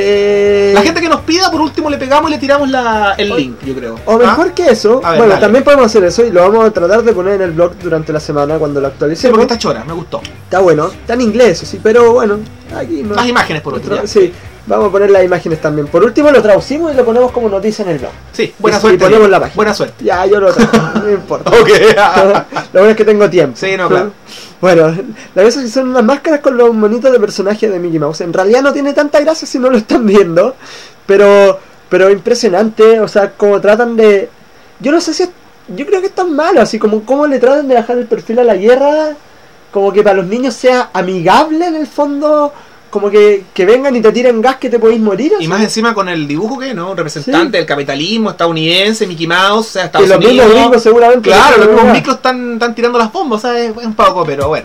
La gente que nos pida, por último, le pegamos y le tiramos el link, yo creo. O mejor que eso, A ver, bueno, dale. también podemos hacer eso y lo vamos a tratar de poner en el blog durante la semana cuando lo Sí, actualicemos. porque está chora, me gustó. Está bueno, está en inglés, eso sí, pero bueno, aquí no. Más imágenes por último. ya. Sí, vamos a poner las imágenes también. Por último lo traducimos y lo ponemos como noticia en el blog. Sí, buena Y suerte. ponemos Diego. la página. Buena suerte. Ya, yo lo traigo, no importa. Ok. Lo bueno es que tengo tiempo. Sí, no, claro. Bueno, la cosa es que son unas máscaras con los monitos de personajes de Mickey Mouse. En realidad no tiene tanta gracia si no lo están viendo, pero impresionante, o sea, como tratan de... Yo no sé si... Yo creo que es tan malo, así como cómo le tratan de bajar el perfil a la guerra, como que para los niños sea amigable en el fondo, como que vengan y te tiren gas que te podéis morir. Y así. más encima con el dibujo que, ¿no? Un representante Sí. del capitalismo estadounidense, Mickey Mouse, o sea, Que Estados los Unidos. mismos gringos seguramente... Claro, los mismos mismos micros están tirando las bombas, o sea, es un poco, pero bueno.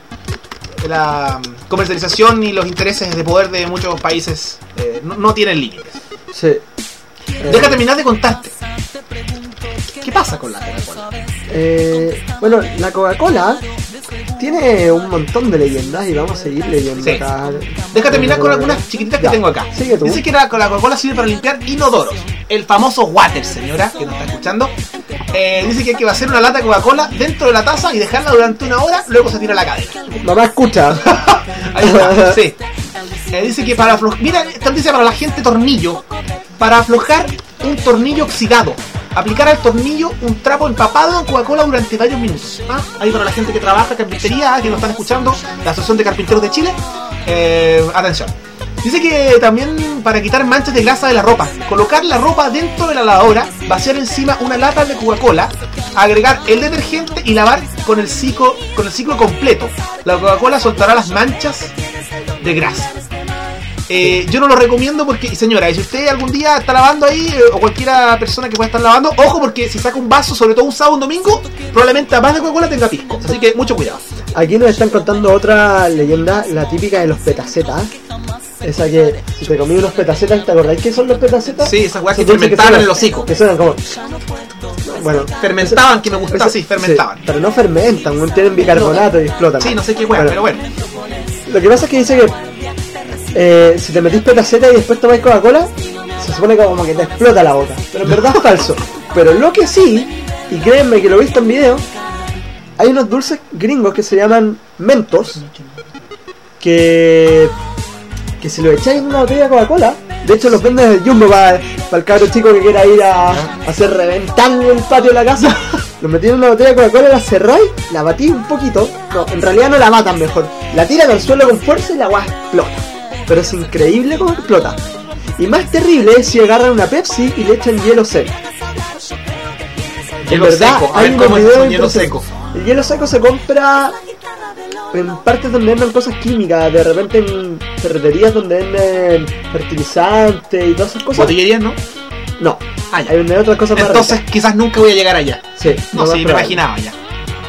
La comercialización y los intereses de poder de muchos países no tienen límites. Sí. Deja terminar de contarte. ¿Qué pasa con la Coca-Cola? Bueno, la Coca-Cola tiene un montón de leyendas y vamos a seguir leyendo Sí. acá. Deja terminar con algunas chiquititas que Ya, tengo acá. sigue tú. Dice que la Coca-Cola sirve para limpiar inodoros. El famoso water, señora, que nos está escuchando. Dice que hay que vaciar una lata de Coca-Cola dentro de la taza y dejarla durante 1 hora, luego se tira a la cadena. Mamá escucha. Ahí está, sí. Dice que para aflojar... Mira, esta noticia para la gente tornillo. Para aflojar un tornillo oxidado. Aplicar al tornillo un trapo empapado en Coca-Cola durante varios minutos. Ahí para la gente que trabaja en carpintería, que nos están escuchando, la Asociación de Carpinteros de Chile. Atención. Dice que también para quitar manchas de grasa de la ropa, colocar la ropa dentro de la lavadora, vaciar encima una lata de Coca-Cola, agregar el detergente y lavar con el ciclo completo. La Coca-Cola soltará las manchas de grasa. Yo no lo recomiendo porque, señora, si usted algún día está lavando ahí, o cualquiera persona que pueda estar lavando, ojo, porque si saca un vaso, sobre todo un sábado o un domingo, probablemente además de Coca-Cola tenga pisco. Así que mucho cuidado. Aquí nos están contando otra leyenda, la típica de los petacetas. Esa que si te comí unos petacetas, ¿te acordáis qué son los petacetas? Sí, esas weas que Son dulces fermentaban suenan- en el hocico. Que suenan como... Bueno, Fermentaban, que me gustaba, eso- sí, fermentaban. pero no fermentan, no tienen bicarbonato y explotan. Sí, no sé qué wea, pero bueno. Lo que pasa es que dice que si te metís petaceta y después tomás Coca-Cola, se supone que como que te explota la boca. Pero en verdad es falso. Pero lo que sí, y créanme que lo he visto en video, hay unos dulces gringos que se llaman Mentos, que si lo echáis en una botella de Coca-Cola, de hecho los venden en el Jumbo para el cabro chico que quiera ir a hacer reventar el patio de la casa. Los metí en una botella de Coca-Cola, la cerráis, la batís un poquito. No, en realidad no la matan mejor. La tiran al suelo con fuerza y la agua explota. Pero es increíble cómo explota. Y más terrible es si agarran una Pepsi y le echan hielo seco. Hielo seco, a ver unos cómo es videos un hielo impresionantes. seco. El hielo seco se compra en partes donde venden cosas químicas, de repente en ferreterías donde venden fertilizantes y todas esas cosas. Botillerías, ¿no? No, Ah, ya. hay venden otras cosas más Entonces ricas. quizás nunca voy a llegar allá. Sí, No, lo más sí, me probable. imaginaba ya.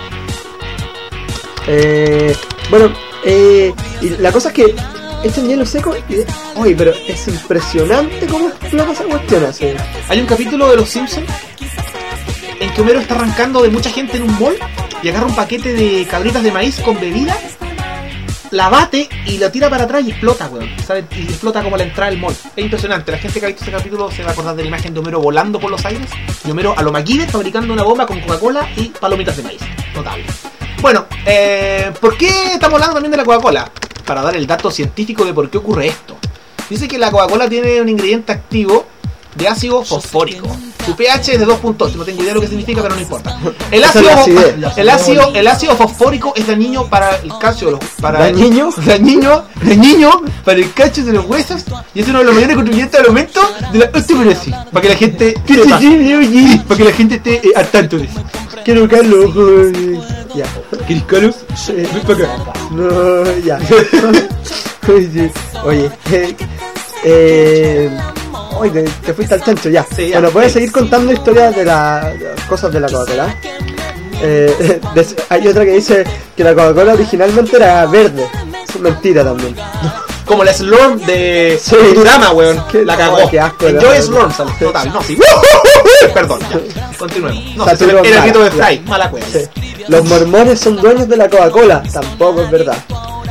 Bueno, y la cosa es que echan hielo seco y... Oye, pero es impresionante cómo explota esa cuestión así. Hay un capítulo de Los Simpsons en que Homero está arrancando de mucha gente en un mall y agarra un paquete de cabritas de maíz con bebida, la bate y la tira para atrás y explota, weón. ¿Sabes? Y explota como la entrada del mall. Es impresionante. La gente que ha visto ese capítulo se va a acordar de la imagen de Homero volando por los aires y Homero a lo MacGyver fabricando una bomba con Coca-Cola y palomitas de maíz. Notable. Bueno, ¿por qué estamos hablando también de la Coca-Cola? Para dar el dato científico de por qué ocurre esto. Dice que la Coca-Cola tiene un ingrediente activo de ácido fosfórico. Su pH es de 2.8, no tengo idea de lo que significa, pero no importa. El Esa es la acidez. el ácido fosfórico es dañino para el calcio de los ¿Dañino? dañino para el calcio de los huesos y es uno de los mayores contribuyentes al aumento de la osteoporosis. Para que la gente sepa. Para que la gente esté al tanto de eso. Quiero Carlos. Ya. ¿Querés Carlos? Ven para acá. No, ya. Oye, oye, te fuiste al chancho, ya. Sí, ya. Bueno, voy a seguir contando historias de las cosas de la Coca-Cola. Hay otra que dice que la Coca-Cola originalmente era verde. Es mentira también. Como la Slurm de Sí. Futurama, weón. Qué- La cagó. qué asco, Enjoy la- Slurm, sale. Total, no, sí. Perdón, ya. Continuemos. No, Saturón, era el mala, grito de ya. Fry. Mala cueva. Sí. Los mormones son dueños de la Coca-Cola. Tampoco es verdad.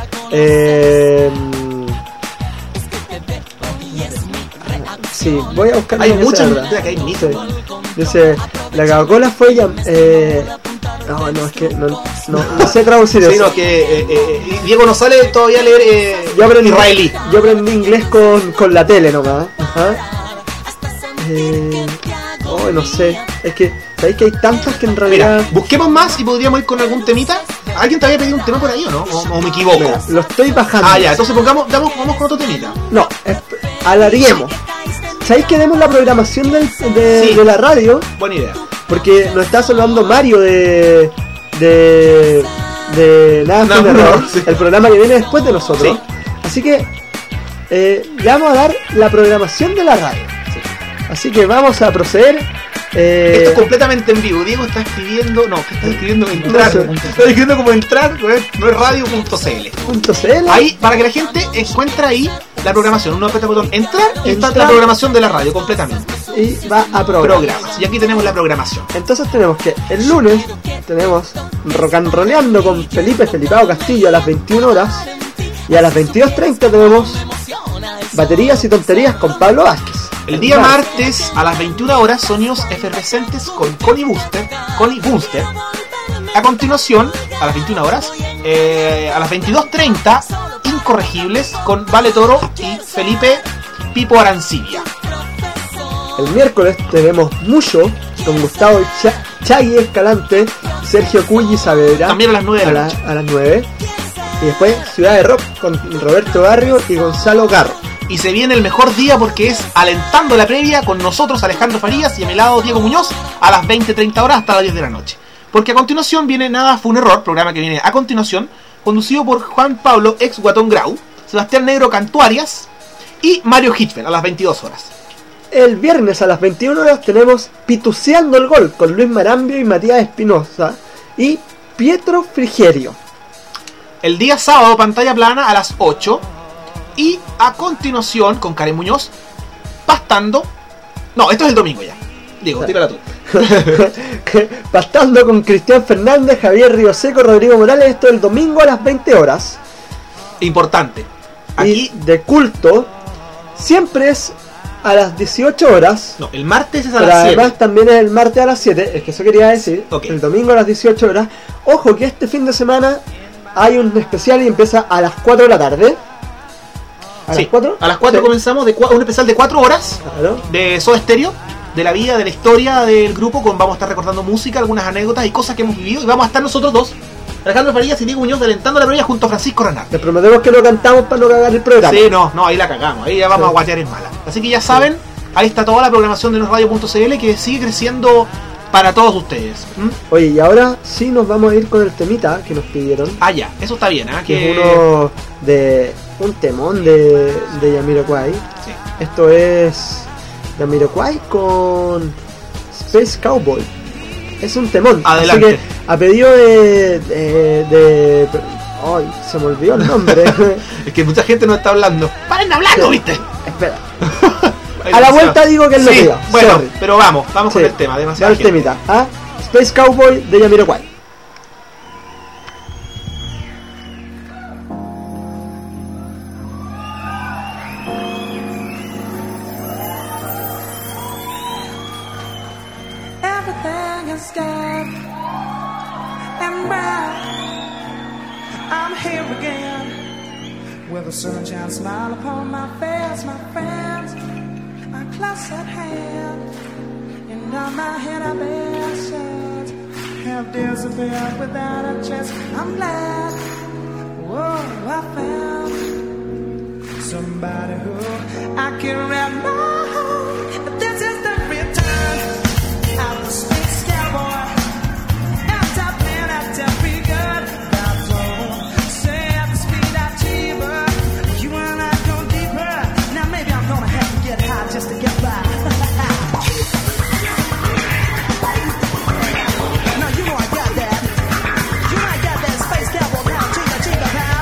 Sí, voy a buscar. Hay una que sea muchas. verdad. Mira que hay mitos. Sí. Dice, la Coca-Cola fue no, es que no sé traducir Sí, eso. no, que Diego no sale todavía a leer Yo aprendí, israelí. yo aprendí inglés con la tele nomás. Ajá. No sé. Es que, ¿sabéis que hay tantas que en realidad... Mira, busquemos más y podríamos ir con algún temita. ¿Alguien te había pedido un tema por ahí o no? ¿O me equivoco? Mira, lo estoy bajando. Ah, ya, entonces vamos con otro temita. No, alarguemos. ¿Sabéis que demos la programación Sí. de la radio? Buena idea. Porque nos está saludando Mario de Nada fue un Nada, error, sí. el programa que viene después de nosotros. Sí. Así que le vamos a dar la programación de la radio. Así que vamos a proceder. Esto es completamente en vivo. Diego está escribiendo. No, ¿qué está escribiendo? Entrar. No sé. Está escribiendo como entrar, no es radio.cl. .cl. Ahí, para que la gente encuentre ahí la programación. Uno aprieta el botón entrar y está Entrar. la programación de la radio completamente. Y va a programas. Programas. Y aquí tenemos la programación. Entonces tenemos que el lunes tenemos Rock and Rolleando con Felipao Castillo a las 21 horas. Y a las 22:30 tenemos Baterías y Tonterías con Pablo Vázquez. El día martes a las 21 horas, Sonidos Efervescentes con Connie Booster. A continuación, a las 21 horas, a las 22:30, Incorregibles con Vale Toro y Felipe Pipo Arancibia. El miércoles tenemos Mucho con Gustavo Chagui Escalante, Sergio Cuyi Saavedra. También a las 9 de la noche. A las 9. Y después Ciudad de Rock con Roberto Barrio y Gonzalo Garro. Y se viene el mejor día porque es Alentando la Previa con nosotros, Alejandro Farías, y a mi lado Diego Muñoz a las 20:30 horas hasta las 10 de la noche. Porque a continuación viene Nada Fue un Error, programa que viene a continuación, conducido por Juan Pablo ex Guatón Grau, Sebastián Negro Cantuarias y Mario Hitchfeld a las 22 horas. El viernes a las 21 horas tenemos Pituceando el Gol con Luis Marambio y Matías Espinosa y Pietro Frigerio. El día sábado, pantalla plana a las 8. Y a continuación, con Karen Muñoz, Pastando. No, esto es el domingo ya. Diego, tírala tú. Pastando con Cristian Fernández, Javier Rioseco, Rodrigo Morales. Esto el domingo a las 20 horas. Importante. Aquí. Y de culto, siempre es a las 18 horas. No, el martes es a pero las 7. además también es el martes a las 7. Es que eso quería decir. Okay. El domingo a las 18 horas. Ojo que este fin de semana hay un especial y empieza a las 4 de la tarde. ¿A sí, las 4? A las 4 sí. Comenzamos un especial de 4 horas. Claro. De Soda Stereo. De la vida, de la historia del grupo. Vamos a estar recordando música, algunas anécdotas y cosas que hemos vivido. Y vamos a estar nosotros dos, Alejandro Farías y Diego Muñoz, alentando la previa junto a Francisco Renard. Les prometemos que no cantamos para no cagar el programa. Sí, no, ahí la cagamos. Ahí ya vamos a guatear en mala. Así que ya saben, ahí está toda la programación de nosradio.cl que sigue creciendo para todos ustedes. Oye, y ahora sí nos vamos a ir con el temita que nos pidieron. Ah, ya, eso está bien, ¿eh? Que es uno de un temón de Jamiroquai. Sí. Esto es Jamiroquai con Space Cowboy. Es un temón. Adelante. Así que a pedido de ay, se me olvidó el nombre. Es que mucha gente no está hablando. ¡Paren de hablar, ¿viste? Espera. A la vuelta digo que es lo que diga. Bueno, Sorry. pero vamos con Sí. el tema. Demasiado. Va el temita. ¿Ah? Space Cowboy de Jamiroquai. Everything is good and bright. I'm here again with a sunshine smile upon my face. My friends are close at hand, and on my head I bear such have disappeared without a trace. I'm glad, whoa, I found somebody who I can rely. This is the return. I'm the space cowboy. After plan, after be good. Vibes on. Say at the speed I achieve. You and I go deeper. Now maybe I'm gonna have to get high just to get by. Now you know I got that. You know I got that space cowboy now. Chica, pal.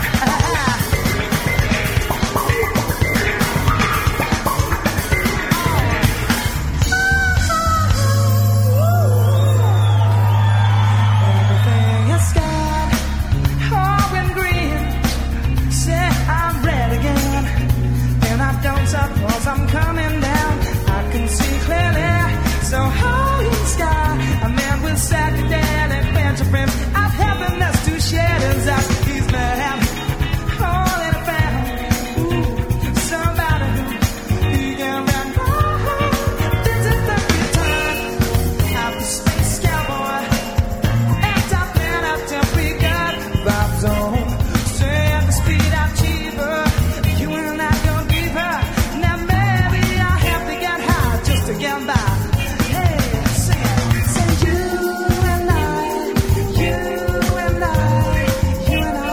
I'm coming down, I can see clearly. So high in the sky, a man with psychedelic bands of friends. I've happiness to share, and that he's man. All in a fan, ooh, somebody who he can run. This is the return of the space cowboy. And top man after we got vibes on. Say at the speed I'm cheaper, you and I go deeper. To get by. Hey, sing it. Say you and I, you and I, you and I.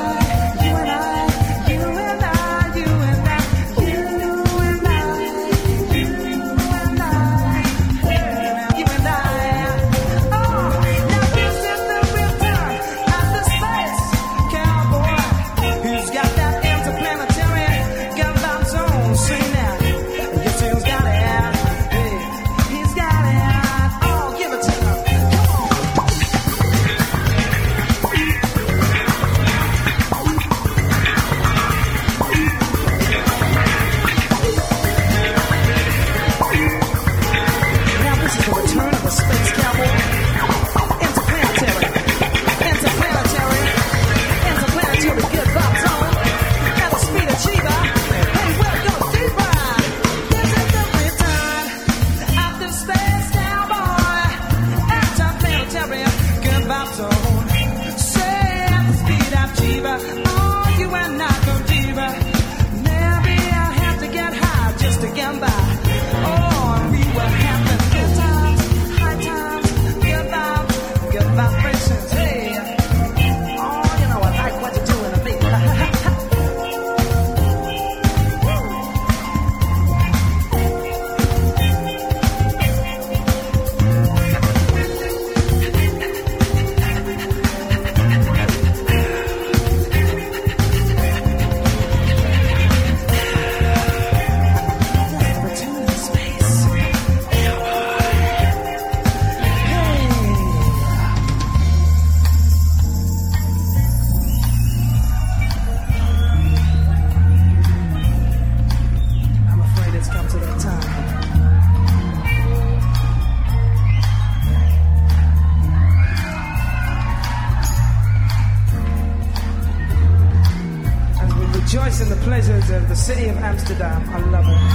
city of Amsterdam. I love it.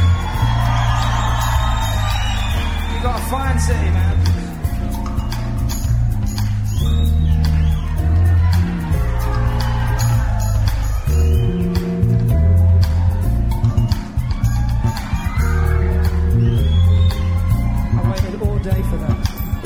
You got a fine city, man. I waited all day for that.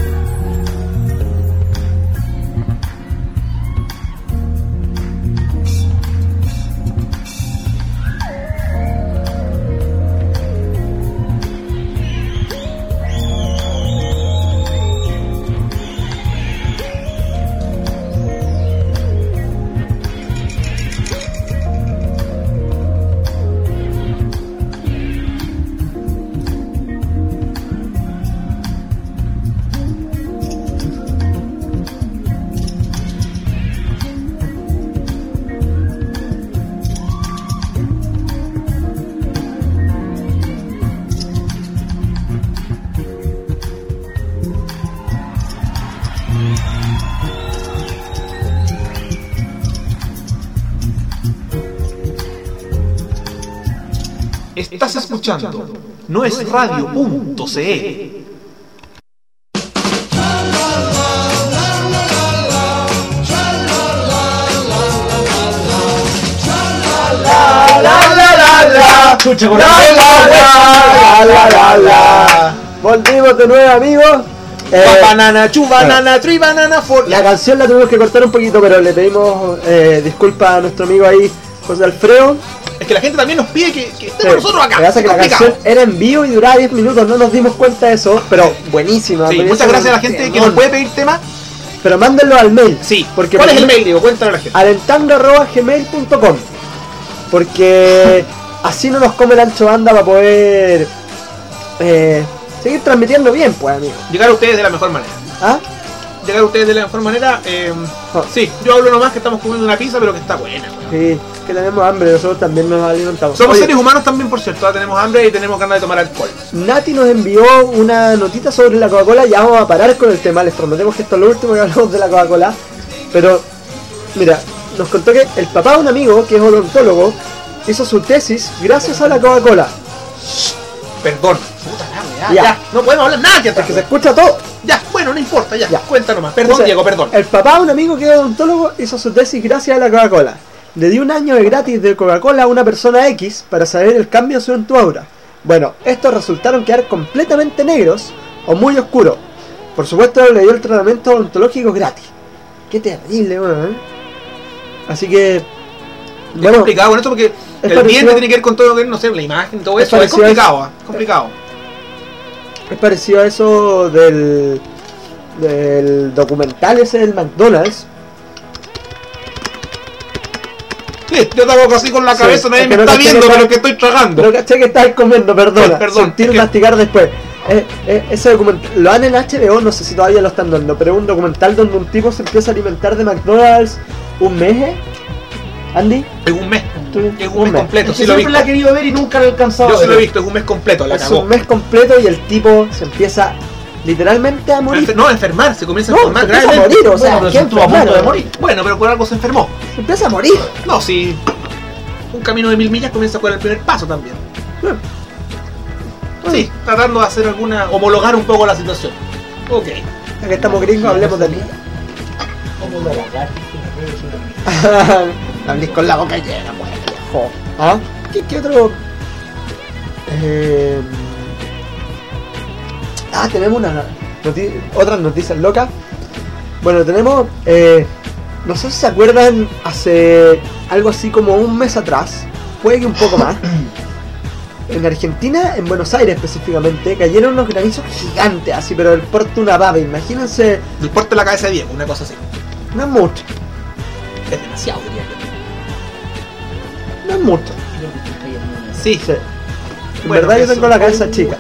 Estás escuchando noesradio.cl. Chucha con Volvimos de nuevo, amigos. Banana, two banana, three banana, four. La canción la tuvimos que cortar un poquito, pero le pedimos disculpas a nuestro amigo ahí, José Alfredo. Es que la gente también nos pide que estemos nosotros acá. Lo que pasa es que la canción era en vivo y duraba 10 minutos, no nos dimos cuenta de eso, pero buenísima. Sí, muchas gracias a la gente que nos puede pedir temas. Pero mándenlo al mail. Sí, porque ¿cuál es el mail, Diego? Cuéntale a la gente. alentando@gmail.com. Porque así no nos come el ancho banda para poder seguir transmitiendo bien, pues, amigo. Llegar a ustedes de la mejor manera. ¿Ah? Llegar a ustedes de la mejor manera. Sí, yo hablo nomás que estamos comiendo una pizza, pero que está buena. Sí, que tenemos hambre, nosotros también nos alimentamos. Somos Oye, seres humanos también, por cierto. Tenemos hambre y tenemos ganas de tomar alcohol. Nati nos envió una notita sobre la Coca-Cola. Ya vamos a parar con el tema. Les prometemos que esto es lo último que hablamos de la Coca-Cola. Pero, mira, nos contó que el papá de un amigo, que es odontólogo, hizo su tesis gracias a la Coca-Cola. Perdón. Puta la weá, Ya. no podemos hablar nada que Es que se escucha todo. Ya, bueno, no importa, ya. Ya. Cuenta nomás. Perdón, Entonces, Diego, perdón. El papá de un amigo que es odontólogo hizo su tesis gracias a la Coca-Cola. Le dio un año de gratis de Coca-Cola a una persona X para saber el cambio en su dentadura. Bueno, estos resultaron quedar completamente negros o muy oscuros. Por supuesto, le dio el tratamiento odontológico gratis. Qué terrible, weón. Así que... Es bueno, complicado con esto porque el parecido- diente tiene que ver con todo lo que, no sé, la imagen y todo es eso. Es parecido a complicado, complicado. es parecido a eso del documental ese del McDonald's. Sí, yo tapo así con la Sí, cabeza, nadie es me que no está caché viendo, que pero está- que estoy tragando. Pero caché que estáis comiendo, perdona. Perdón, Sentir es que- masticar después. Ese documental, lo dan en HBO, no sé si todavía lo están dando, pero es un documental donde un tipo se empieza a alimentar de McDonald's un mes, ¿eh? Andy, Es un mes. tú- Es un mes completo, Es sí que lo he siempre la he visto. querido ver y nunca lo he alcanzado Yo a sí lo he ver. visto, es un mes completo, la es cagó. un mes completo y el tipo se empieza literalmente a morir. No, a enfermar, se comienza a No, enfermar se empieza a gravemente. morir, o sea, Bueno, pero ¿qué se estuvo a punto enfermar? de morir. Bueno, pero por algo se enfermó. Se empieza a morir. No, si un camino de 1000 millas comienza con el primer paso también. Sí, tratando de hacer alguna, homologar un poco la situación. Ok. Ya que estamos gringos, hablemos de mí. Como lo agarrar, es una cosa. Hablís con la boca llena, pues, viejo. ¿Ah? ¿Qué otro? Tenemos otras noticias locas. Bueno, tenemos... no sé si se acuerdan, hace algo así como un mes atrás, puede que un poco más, en Argentina, en Buenos Aires específicamente, cayeron unos granizos gigantes, así, pero del porte de una baba. Imagínense, Del porte de la cabeza de Diego, una cosa así. no es mucho, Es demasiado, diría yo. no es mucho. Yo me estoy cayendo en eso. Sí, Sí. En Bueno, verdad yo eso- tengo la cabeza chica.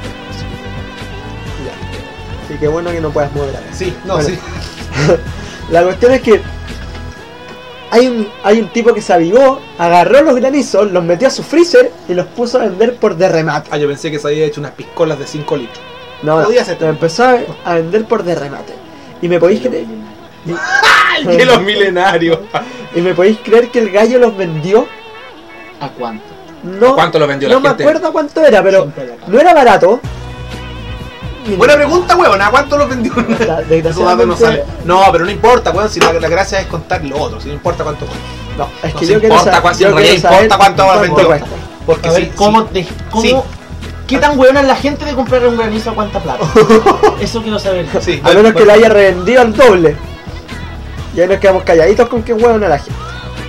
Ya. Así que bueno que no puedas mover la cabeza. sí, no, Bueno. sí. La cuestión es que hay un tipo que se avivó, agarró los granizos, los metió a su freezer y los puso a vender por de remate. Ah, yo pensé que se había hecho unas piscolas de 5 litros. No, podía ser. lo empezó a vender por de remate. Y me podéis creer, ¡Ay, que los milenarios! y me podéis creer que el gallo los vendió ¿A cuánto? No, ¿Cuánto lo vendió la no gente? me acuerdo cuánto era, pero Siempre la no era barato. Buena pregunta, weón. ¿A cuánto lo vendió? Desgraciadamente- No sale. No, pero no importa, weón. Si la gracia es contar lo otro. Si no importa cuánto cuesta. No, es No que se yo quiero importa saber. cuánto- yo en realidad quiero saber importa cuánto cuánto vendió. cuesta. Porque A ver, sí, ¿cómo, sí. sí. ¿Qué tan weona es la gente de comprar un granizo a cuánta plata? Eso quiero saber. Sí, A menos que bueno. lo haya revendido al doble. Y ahí nos quedamos calladitos con que huevan a la gente.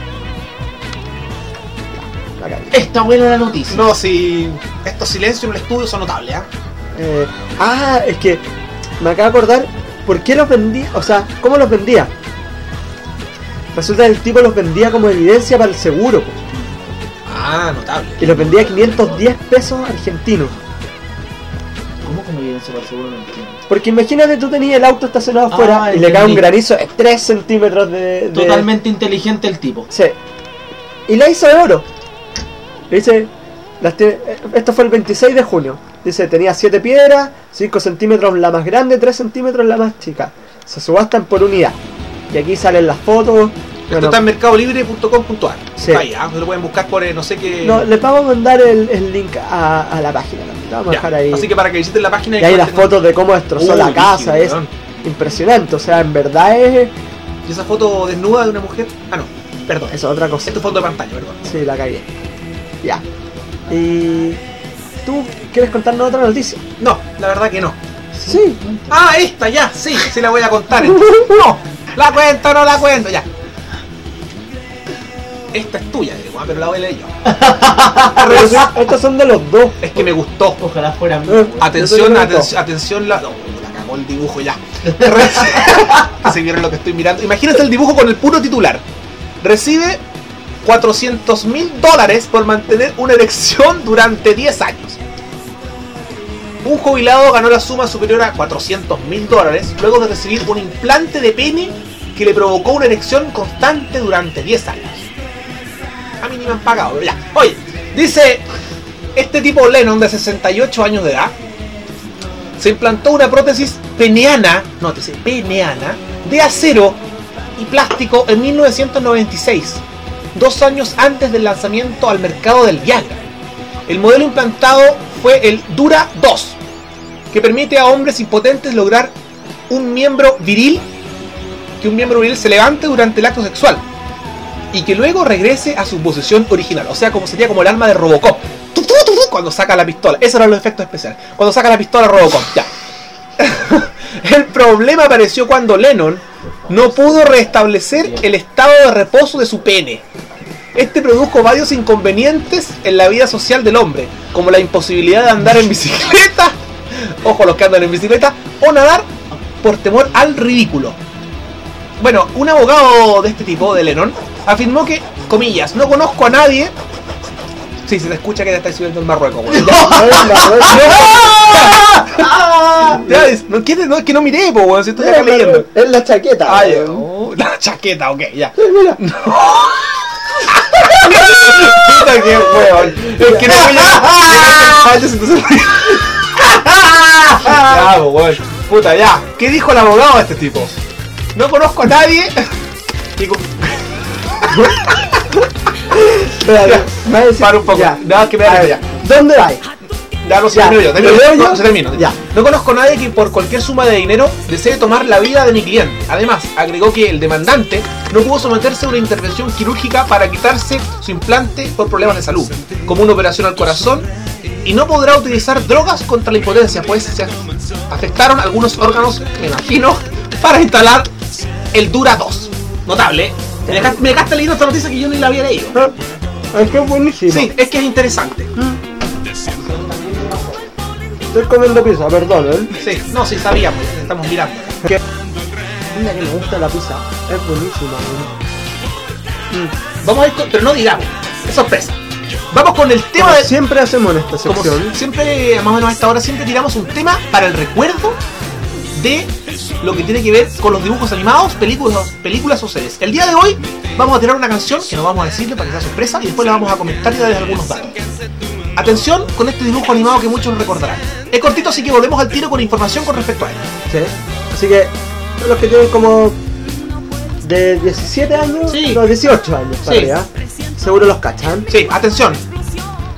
La cagué. Esta buena la noticia. No, si estos silencios en el estudio son notables, ¿ah? Es que me acabo de acordar por qué los vendía, o sea, cómo los vendía. Resulta que el tipo los vendía como evidencia para el seguro, po. Ah, notable. Y los vendía a 510 pesos argentinos. ¿Cómo como evidencia para el seguro? No entiendo. Porque imagínate tú tenías el auto estacionado Ah, afuera y le cae un entendí. granizo de 3 centímetros de... Totalmente inteligente el tipo. Sí. Y la hizo de oro. Le dice, esto fue el 26 de junio. Dice, tenía 7 piedras, 5 centímetros la más grande, 3 centímetros la más chica. Se subastan por unidad. Y aquí salen las fotos. Esto Bueno, está en mercadolibre.com.ar. Sí. Ahí, ¿ah? Lo pueden buscar por no sé qué. no, les vamos a mandar el link a la página también. Lo vamos a Ya. dejar ahí. Así que para que visiten la página Y hay las encuentren- fotos de cómo destrozó la casa. rígido, Es weón. impresionante. O sea, en verdad es... ¿Y esa foto desnuda de una mujer? Ah, no, perdón. Eso es otra cosa. Esta es foto de pantalla, perdón. Sí, la cagué. Ya. Y... ¿Tú quieres contarnos otra noticia? No, la verdad que no. Sí. Ah, esta ya, sí la voy a contar. Entonces. No, la cuento, no la cuento, ya. Esta es tuya, digo, pero la voy a leer yo. Pero sí, estos son de los dos. Es que me gustó. Ojalá fuera mí. Atención, Yo te lo atención, la. No, la cagó el dibujo ya. Si vieron lo que estoy mirando. Imagínate el dibujo con el puro titular. Recibe $400,000 por mantener una erección durante 10 años. Un jubilado ganó la suma superior a $400,000 luego de recibir un implante de pene que le provocó una erección constante durante 10 años. A mí ni me han pagado, pero ya. Oye, dice este tipo Lennon de 68 años de edad se implantó una prótesis peneana, nótese, peneana, de acero y plástico en 1996, 2 años antes del lanzamiento al mercado del Viagra. El modelo implantado fue el Dura 2, que permite a hombres impotentes lograr que un miembro viril se levante durante el acto sexual y que luego regrese a su posición original, o sea, como sería como el arma de Robocop. Cuando saca la pistola, esos eran los efectos especiales. Cuando saca la pistola Robocop, ya. El problema apareció cuando Lennon no pudo restablecer el estado de reposo de su pene. Este produjo varios inconvenientes en la vida social del hombre, como la imposibilidad de andar en bicicleta, ojo los que andan en bicicleta, o nadar por temor al ridículo. Bueno, un abogado de este tipo, de Lennon, afirmó que, comillas, no conozco a nadie. Sí, se te escucha que te estás subiendo en Marruecos, güey. Ya, no, es que no miré, po, weón, si estoy acá leyendo. Es la chaqueta. Ah, ya. weón. Oh, la chaqueta, ok, ya. Mira. Puta que weón. Es que no voy a. Ya, po, weón. Puta, ya. ¿Qué dijo el abogado de este tipo? No conozco a nadie. Digo, Espérate, me vas a decir- para un poco. Ya. Nada, que me A da ver, ya. ¿dónde vais? Ya, no, se Ya, termino yo. ¿lo leo yo? No, se termino. Ya. No conozco a nadie que por cualquier suma de dinero desee tomar la vida de mi cliente. Además, agregó que el demandante no pudo someterse a una intervención quirúrgica para quitarse su implante por problemas de salud, como una operación al corazón, y no podrá utilizar drogas contra la impotencia, pues se afectaron algunos órganos, me imagino, para instalar el Dura 2. Notable, ¿eh? Me dejaste leyendo esta noticia que yo ni la había leído. Es que es buenísimo. Sí, es que es interesante. Estoy comiendo pizza, perdón, ¿eh? Sí, no, sí sabíamos, estamos mirando. Mira que me gusta la pizza. Es buenísima, weón. Vamos a ir con, pero no digamos, es sorpresa. Vamos con el tema Como de. siempre hacemos en esta Como sección. siempre, más o menos a esta hora, siempre tiramos un tema para el recuerdo de lo que tiene que ver con los dibujos animados, películas o series. El día de hoy vamos a tirar una canción que no vamos a decirle para que sea sorpresa y después la vamos a comentar y darles algunos datos. Atención con este dibujo animado que muchos recordarán. Es cortito, así que volvemos al tiro con información con respecto a él. Sí. Así que los que tienen como de 17 años, Sí. no, 18 años, para Sí. arriba, seguro los cachan. Sí, atención.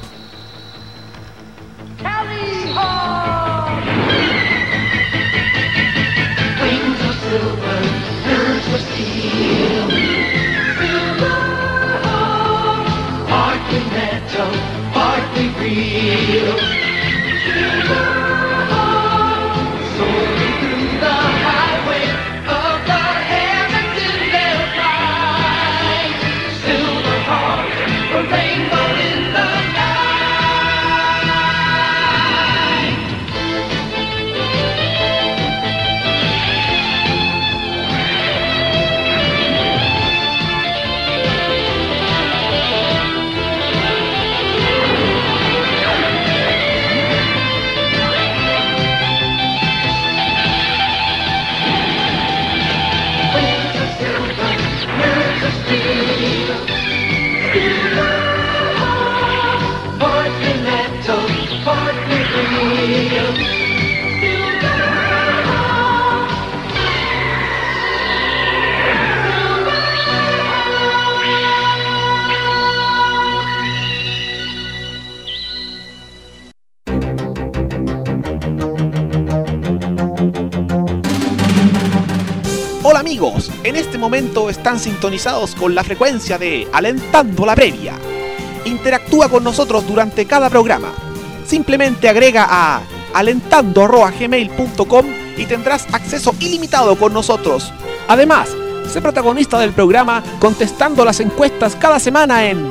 Hola amigos, en este momento están sintonizados con la frecuencia de Alentando la Previa. Interactúa con nosotros durante cada programa. Simplemente agrega a alentando@gmail.com y tendrás acceso ilimitado con nosotros. Además, sé protagonista del programa contestando las encuestas cada semana en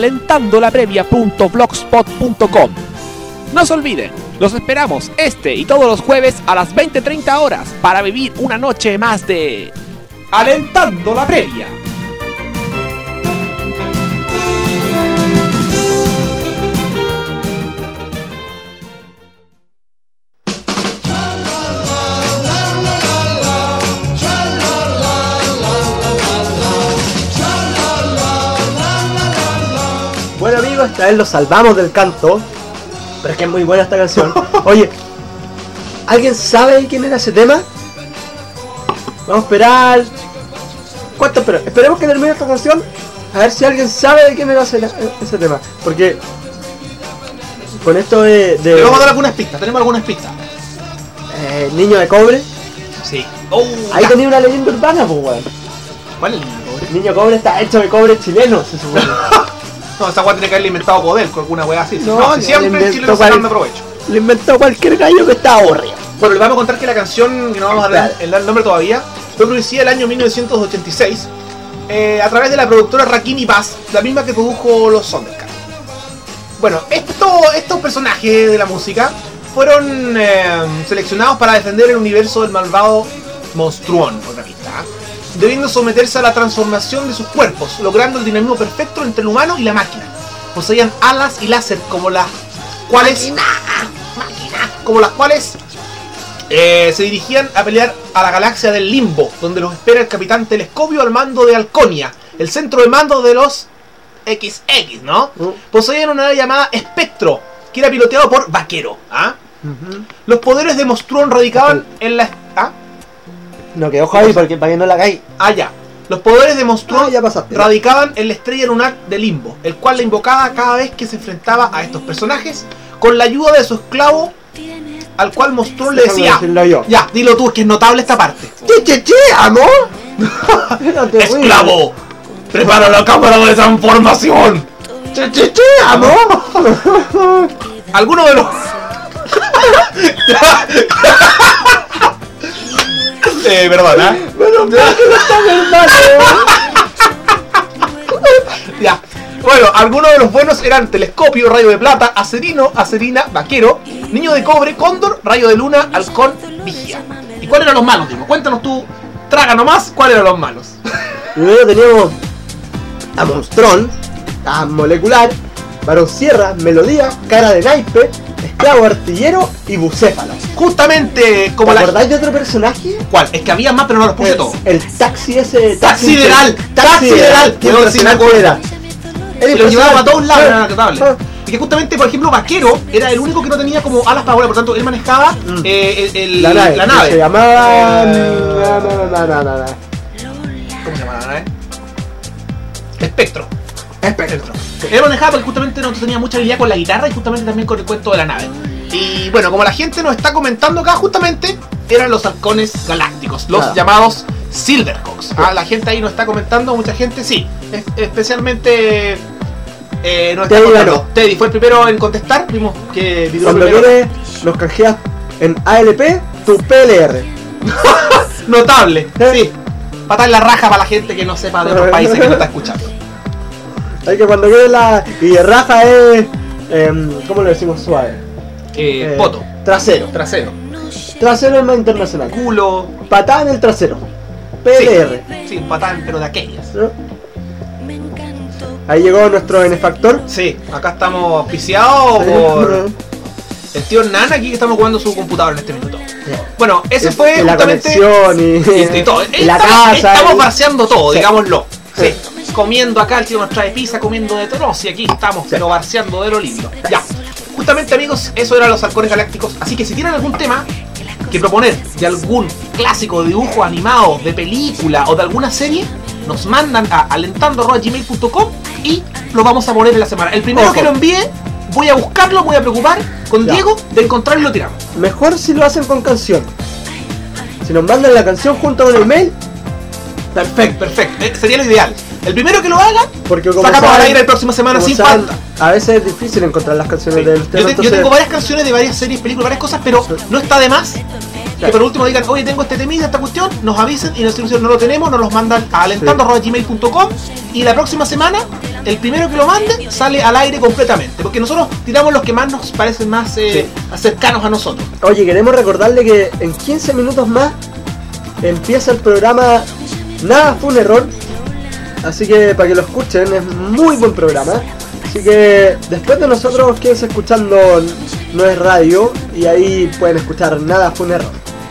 alentandolaprevia.blogspot.com. No se olviden, los esperamos este y todos los jueves a las 20:30 horas para vivir una noche más de Alentando la Previa. Bueno amigos, esta vez lo salvamos del canto. Pero es que es muy buena esta canción. Oye, ¿alguien sabe quién era ese tema? Vamos a esperar. ¿Cuánto esperamos? Esperemos que termine esta canción. A ver si alguien sabe de quién era ese tema. Porque con esto de... Le vamos a dar algunas pistas, tenemos algunas pistas. Niño de cobre. Sí. Ahí tenía una leyenda urbana, pues weón. ¿Cuál es el cobre? Niño de cobre está hecho de cobre chileno, se supone. No, esa weá tiene que haberle inventado Codel con alguna weá así. No, si siempre en Chile no sacando provecho. Lo inventó cualquier gallo que estaba aburrido. Bueno, les vamos a contar que la canción, que no vamos a dar el nombre todavía, fue producida el año 1986 a través de la productora Rakim Bass, la misma que produjo los Thundercats. Bueno, estos personajes de la música fueron seleccionados para defender el universo del malvado Monstruón, otra pista, debiendo someterse a la transformación de sus cuerpos, logrando el dinamismo perfecto entre el humano y la máquina. Poseían alas y láser como las cuales se dirigían a pelear a la galaxia del Limbo, donde los espera el Capitán Telescopio al mando de Alconia, el centro de mando de los XX, ¿no? Poseían una nave llamada Espectro, que era piloteado por Vaquero. Los poderes de Monstruón radicaban en la... No, que ojo ahí porque para que no la caí. Ya. Los poderes de Monstruón ya pasaste. radicaban en la estrella lunar de Limbo, el cual la invocaba cada vez que se enfrentaba a estos personajes con la ayuda de su esclavo, al cual Monstruón le decía... Ya, dilo tú, es que es notable esta parte. ¡Che, amor! ¡Esclavo! ¡Prepara la cámara de transformación! ¡Che, amor! Alguno de los... Perdona. Pero ¿por qué no está mi hermano? Ya. Bueno, algunos de los buenos eran Telescopio, Rayo de Plata, Acerino, Acerina, Vaquero, Niño de Cobre, Cóndor, Rayo de Luna, Halcón, Vigía. ¿Y cuáles eran los malos, Diego? Cuéntanos tú, traga nomás, cuáles eran los malos. Primero teníamos a Monstrón, a Molecular, Barón Sierra, Melodía, Cara de Naipe, Esclavo Artillero y Bucéfalo. Justamente como ¿Te la... acordás de otro personaje? ¿Cuál? Es que había más, pero no los puse todos. El taxi ese... ¡Taxideral! ¡Taxideral! ¿Qué personaje era? Se lo llevaba a todos lados, era notable. Y que justamente, por ejemplo, Vaquero era el único que no tenía como alas para volar, por tanto, él manejaba la nave. Se llamaba... ¿Cómo se llamaba la nave? Espectro. Él manejaba porque justamente no tenía mucha habilidad con la guitarra y justamente también con el cuento de la nave. Y bueno, como la gente nos está comentando acá, justamente eran los halcones galácticos, los llamados Silverhawks. La gente ahí nos está comentando, mucha gente, sí. Especialmente Nos Teddy está contando. ganó. Teddy fue el primero en contestar. Vimos que vivió Cuando primero. quieres, nos canjeas en ALP tu PLR. Notable. Sí. Patar la raja para la gente que no sepa de otros países que no está escuchando. Hay que cuando quieres la. Y raja es. ¿Cómo lo decimos suave? Poto. Trasero. Trasero. Trasero es más internacional. Culo. Patada en el trasero. PLR. Sí, un patán, pero de aquellas. ¿No? Ahí llegó nuestro benefactor. Sí, acá estamos auspiciados por el tío Nana aquí que estamos jugando su computador en este minuto. Bueno, ese fue Y la justamente. conexión Y todo. y la casa. Estamos barceando todo, Sí. digámoslo. Sí. Comiendo acá, el tío nos trae pizza, comiendo de todo. Y aquí estamos, pero barceando de lo lindo. Ya. Justamente, amigos, eso eran los halcones galácticos. Así que si tienen algún tema que proponer de algún clásico de dibujo animado, de película o de alguna serie, nos mandan a alentando@gmail.com y lo vamos a poner en la semana. El primero Ojo. que lo envíe, voy a buscarlo, voy a preocupar con Ya. Diego de encontrarlo y lo tiramos. Mejor si lo hacen con canción. Si nos mandan la canción junto con el mail, perfecto. Perfecto. Sería lo ideal. El primero que lo haga, Porque como sacamos al saben- aire la próxima semana como sin saben, falta. a veces es difícil encontrar las canciones Sí. del Yo, tema. te- yo entonces- tengo varias canciones de varias series, películas, varias cosas, pero no está de más que por último digan, oye, tengo este temita, esta cuestión, nos avisen y nos dicen, no lo tenemos, nos los mandan a alentando@gmail.com y la próxima semana, el primero que lo mande sale al aire completamente, porque nosotros tiramos los que más nos parecen más cercanos a nosotros. Oye, queremos recordarle que en 15 minutos más empieza el programa Nada fue un error. Así que para que lo escuchen, es muy buen programa. Así que después de nosotros quédense escuchando No es Radio y ahí pueden escuchar Nada fue un error.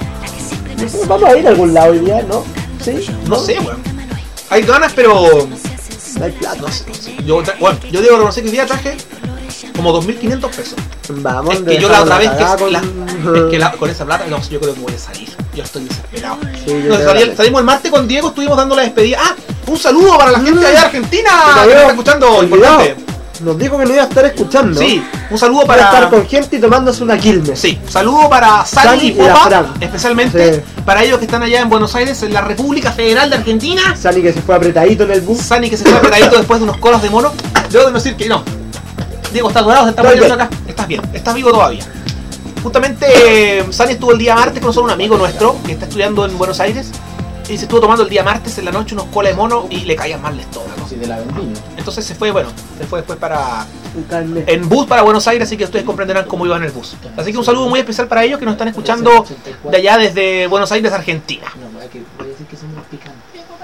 Vamos a ir a algún lado hoy día, ¿no? ¿Sí? No sé, weón. Hay ganas, pero No hay plata. no sé. Yo debo reconocer que hoy día traje como 2.500 pesos. Vamos, Es que yo la otra vez cagada con- con esa plata, no, yo creo que voy a salir. Yo estoy desesperado. Sí, yo Entonces, creo que- salimos el martes con Diego, estuvimos dando la despedida. ¡Ah! Un saludo para la gente de allá de Argentina Me que nos había está escuchando, olvidado. importante. Nos dijo que no iba a estar escuchando. Sí, un saludo Para estar para. con gente y tomándose una Quilmes. Sí, saludo para Sani Sani y y la Popa, Fran. especialmente Sí. para ellos que están allá en Buenos Aires, en la República Federal de Argentina. Sani que se fue apretadito en el bus. Sani que se fue apretadito después de unos colos de mono. Debo decir que no. Diego, estás dorado, se está Estoy muriendo acá. Estás bien, estás vivo todavía. Justamente Sani estuvo el día martes con nosotros, un amigo nuestro que está estudiando en Buenos Aires. Y se estuvo tomando el día martes en la noche unos colas de mono y le caían mal el estómago. Sí, de la vendimia. Entonces se fue después para Un carnet. en bus para Buenos Aires, así que ustedes comprenderán cómo iba en el bus. Así que un saludo muy especial para ellos que nos están escuchando de allá desde Buenos Aires, Argentina. No, voy a decir que somos picantes.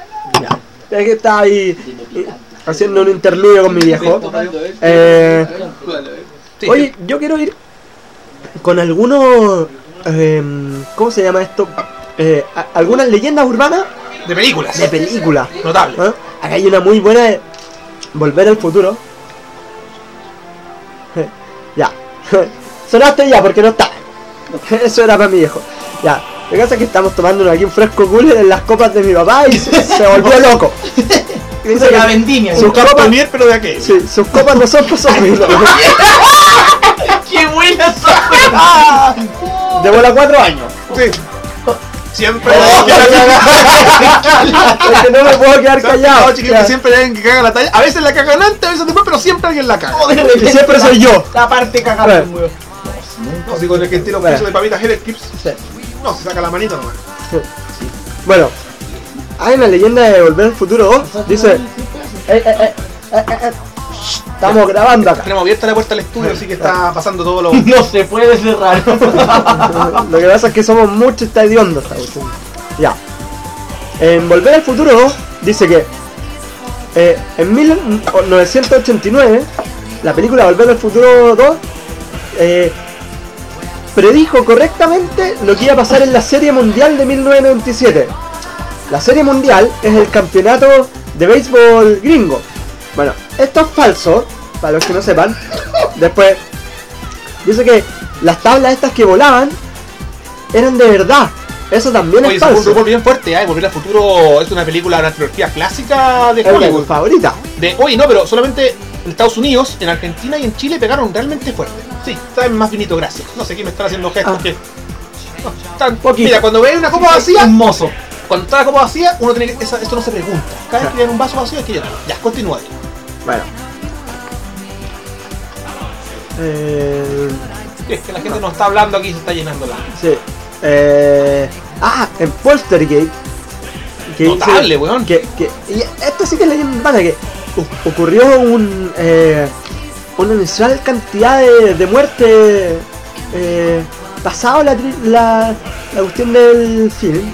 Ya. Es que estaba ahí haciendo un interludio con mi viejo. Sí, Oye, yo quiero ir con algunos. ¿Cómo se llama esto? Algunas leyendas urbanas de películas. de películas. Notable. ¿Ah? Acá hay una muy buena de Volver al futuro. Ya. Sonaste ya porque no está. Eso era para mi viejo. Ya. Lo que pasa es que estamos tomándonos aquí un fresco cooler en las copas de mi papá y se volvió loco. Dice De la que vendimia. sus copas, pero de aquello. sí, sus copas no son para sobrino. ¡Qué buena son! De bola 4 años. Sí. Siempre Oh, es que no me puedo quedar callado. No, chiquillos, Ya. que siempre hay alguien que caga la talla. A veces la cagan antes, a veces después, pero siempre alguien la caga. Y siempre soy yo. La parte cagada, Bueno. weón. No, digo, en el que estilo Bueno. puso de papitas Head Clips. Sí. No, se saca la manita nomás. Bueno, hay una leyenda de Volver al Futuro 2. Dice: estamos grabando acá. Tenemos abierta la puerta del estudio, así que está pasando todo lo. No se puede cerrar. Lo que pasa es que somos muchos, está hediondo esta cuestión. Ya. En Volver al Futuro 2 dice que en 1989 la película Volver al Futuro 2 predijo correctamente lo que iba a pasar en la Serie Mundial de 1997. La Serie Mundial es el campeonato de béisbol gringo. Bueno, esto es falso, para los que no sepan. Después dice que las tablas estas que volaban eran de verdad. Eso también Oye, es es un falso. rumor bien fuerte, ¿eh? Volver al futuro es una película, una trilogía clásica de Es mi Hollywood. favorita. Oye, no, pero solamente en Estados Unidos, en Argentina y en Chile pegaron realmente fuerte. Sí, saben más finito, gracias. No sé quién me están haciendo gestos Ah. que. No, tan Poquito. Mira, cuando ves una copa vacía, Un mozo. cuando está la copa vacía, uno tiene que. Esto no se pregunta. Cada vez que vean un vaso vacío, es que ya. Ya, continúa ahí. Bueno. Sí, es que la gente no está hablando aquí, se está llenando la... Sí. En Poltergeist. Notable, weón. Y esto sí que es leyenda urbana, que ocurrió una inusual cantidad de muertes pasado la cuestión del film.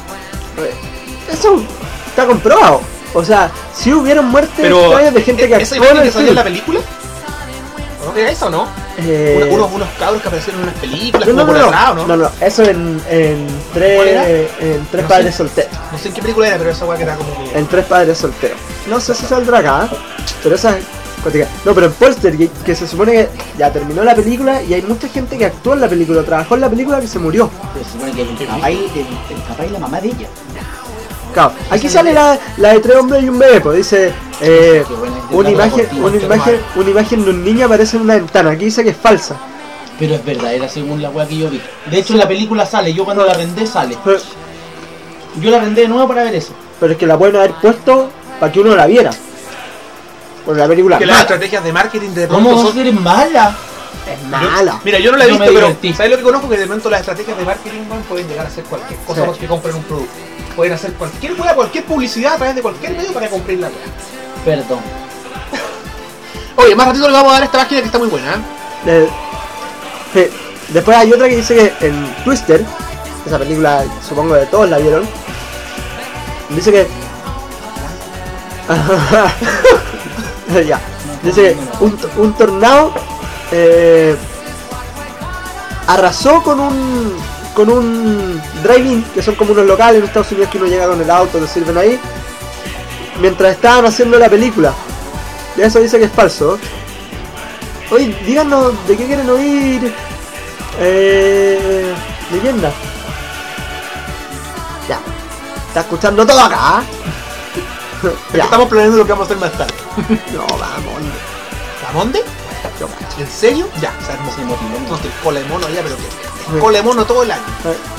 Eso está comprobado. O sea, si hubieron muertes extrañas de gente que ¿esa actuó en imagen el que salió en la film. película? ¿No era esa o no? Unos cabros que aparecieron en unas películas, No, como por atrás, ¿no? no, eso en ¿Cuál era? Tres No padres sé. solteros. No sé en qué película era, pero esa weá que era como que... En Tres padres solteros. No sé si saldrá acá, pero esa es cuática. No, pero en Poltergeist, que se supone que ya terminó la película y hay mucha gente que actuó en la película, trabajó en la película que se murió. Pero se supone que el papá y la mamá de ella. Claro, aquí sale la de tres hombres y un bebé, pues dice una imagen de un niño aparece en una ventana, aquí dice que es falsa. Pero es verdadera según la weá que yo vi. De hecho en la película sale, yo cuando la arrendé sale. Yo la arrendé de nuevo para ver eso. Pero es que la pueden haber puesto para que uno la viera. Porque la película Que es las mala. estrategias de marketing de ¿Cómo pronto va a son... ser mala? Es mala. Mira, yo no la he Yo visto, me pero divertí. ¿sabes lo que conozco? Que de momento las estrategias de marketing, man, pueden llegar a hacer cualquier cosa Sí. porque compren un producto. Pueden hacer cualquier wea, cualquier publicidad a través de cualquier medio para comprar la wea. Perdón. Oye, más ratito le vamos a dar a esta página que está muy buena, ¿eh? Sí. Después hay otra que dice que en Twister, esa película supongo que todos la vieron, dice que ya, dice que un tornado arrasó con un drive-in, que son como unos locales en Estados Unidos que uno llega con el auto, te sirven ahí, mientras estaban haciendo la película. Y eso dice que es falso. Oye, díganos de qué quieren oír leyenda. Ya, está escuchando todo acá. Ya. Estamos planeando lo que vamos a hacer más tarde. No, vamos. ¿Ramonde? Yo cacho. ¿En serio? Ya, se armó. Se motivó. No estoy cola de mono ya, pero ¿qué? Sí. Cola de mono todo el año.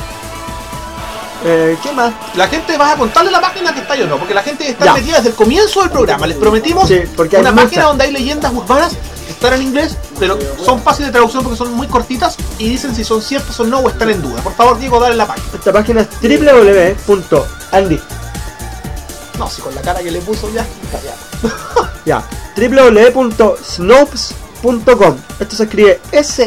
¿Qué más? La gente va a contarle la página que está yo no, porque la gente está Ya. metida desde el comienzo del programa. Les prometimos Sí, porque hay una muchas. página donde hay leyendas urbanas que están en inglés, pero son fáciles de traducción porque son muy cortitas y dicen si son ciertas o no o están en duda. Por favor, Diego, dale la página. Esta página es www.andy. No, si con la cara que le puso ya. Ya, www.snopes.com. Esto se escribe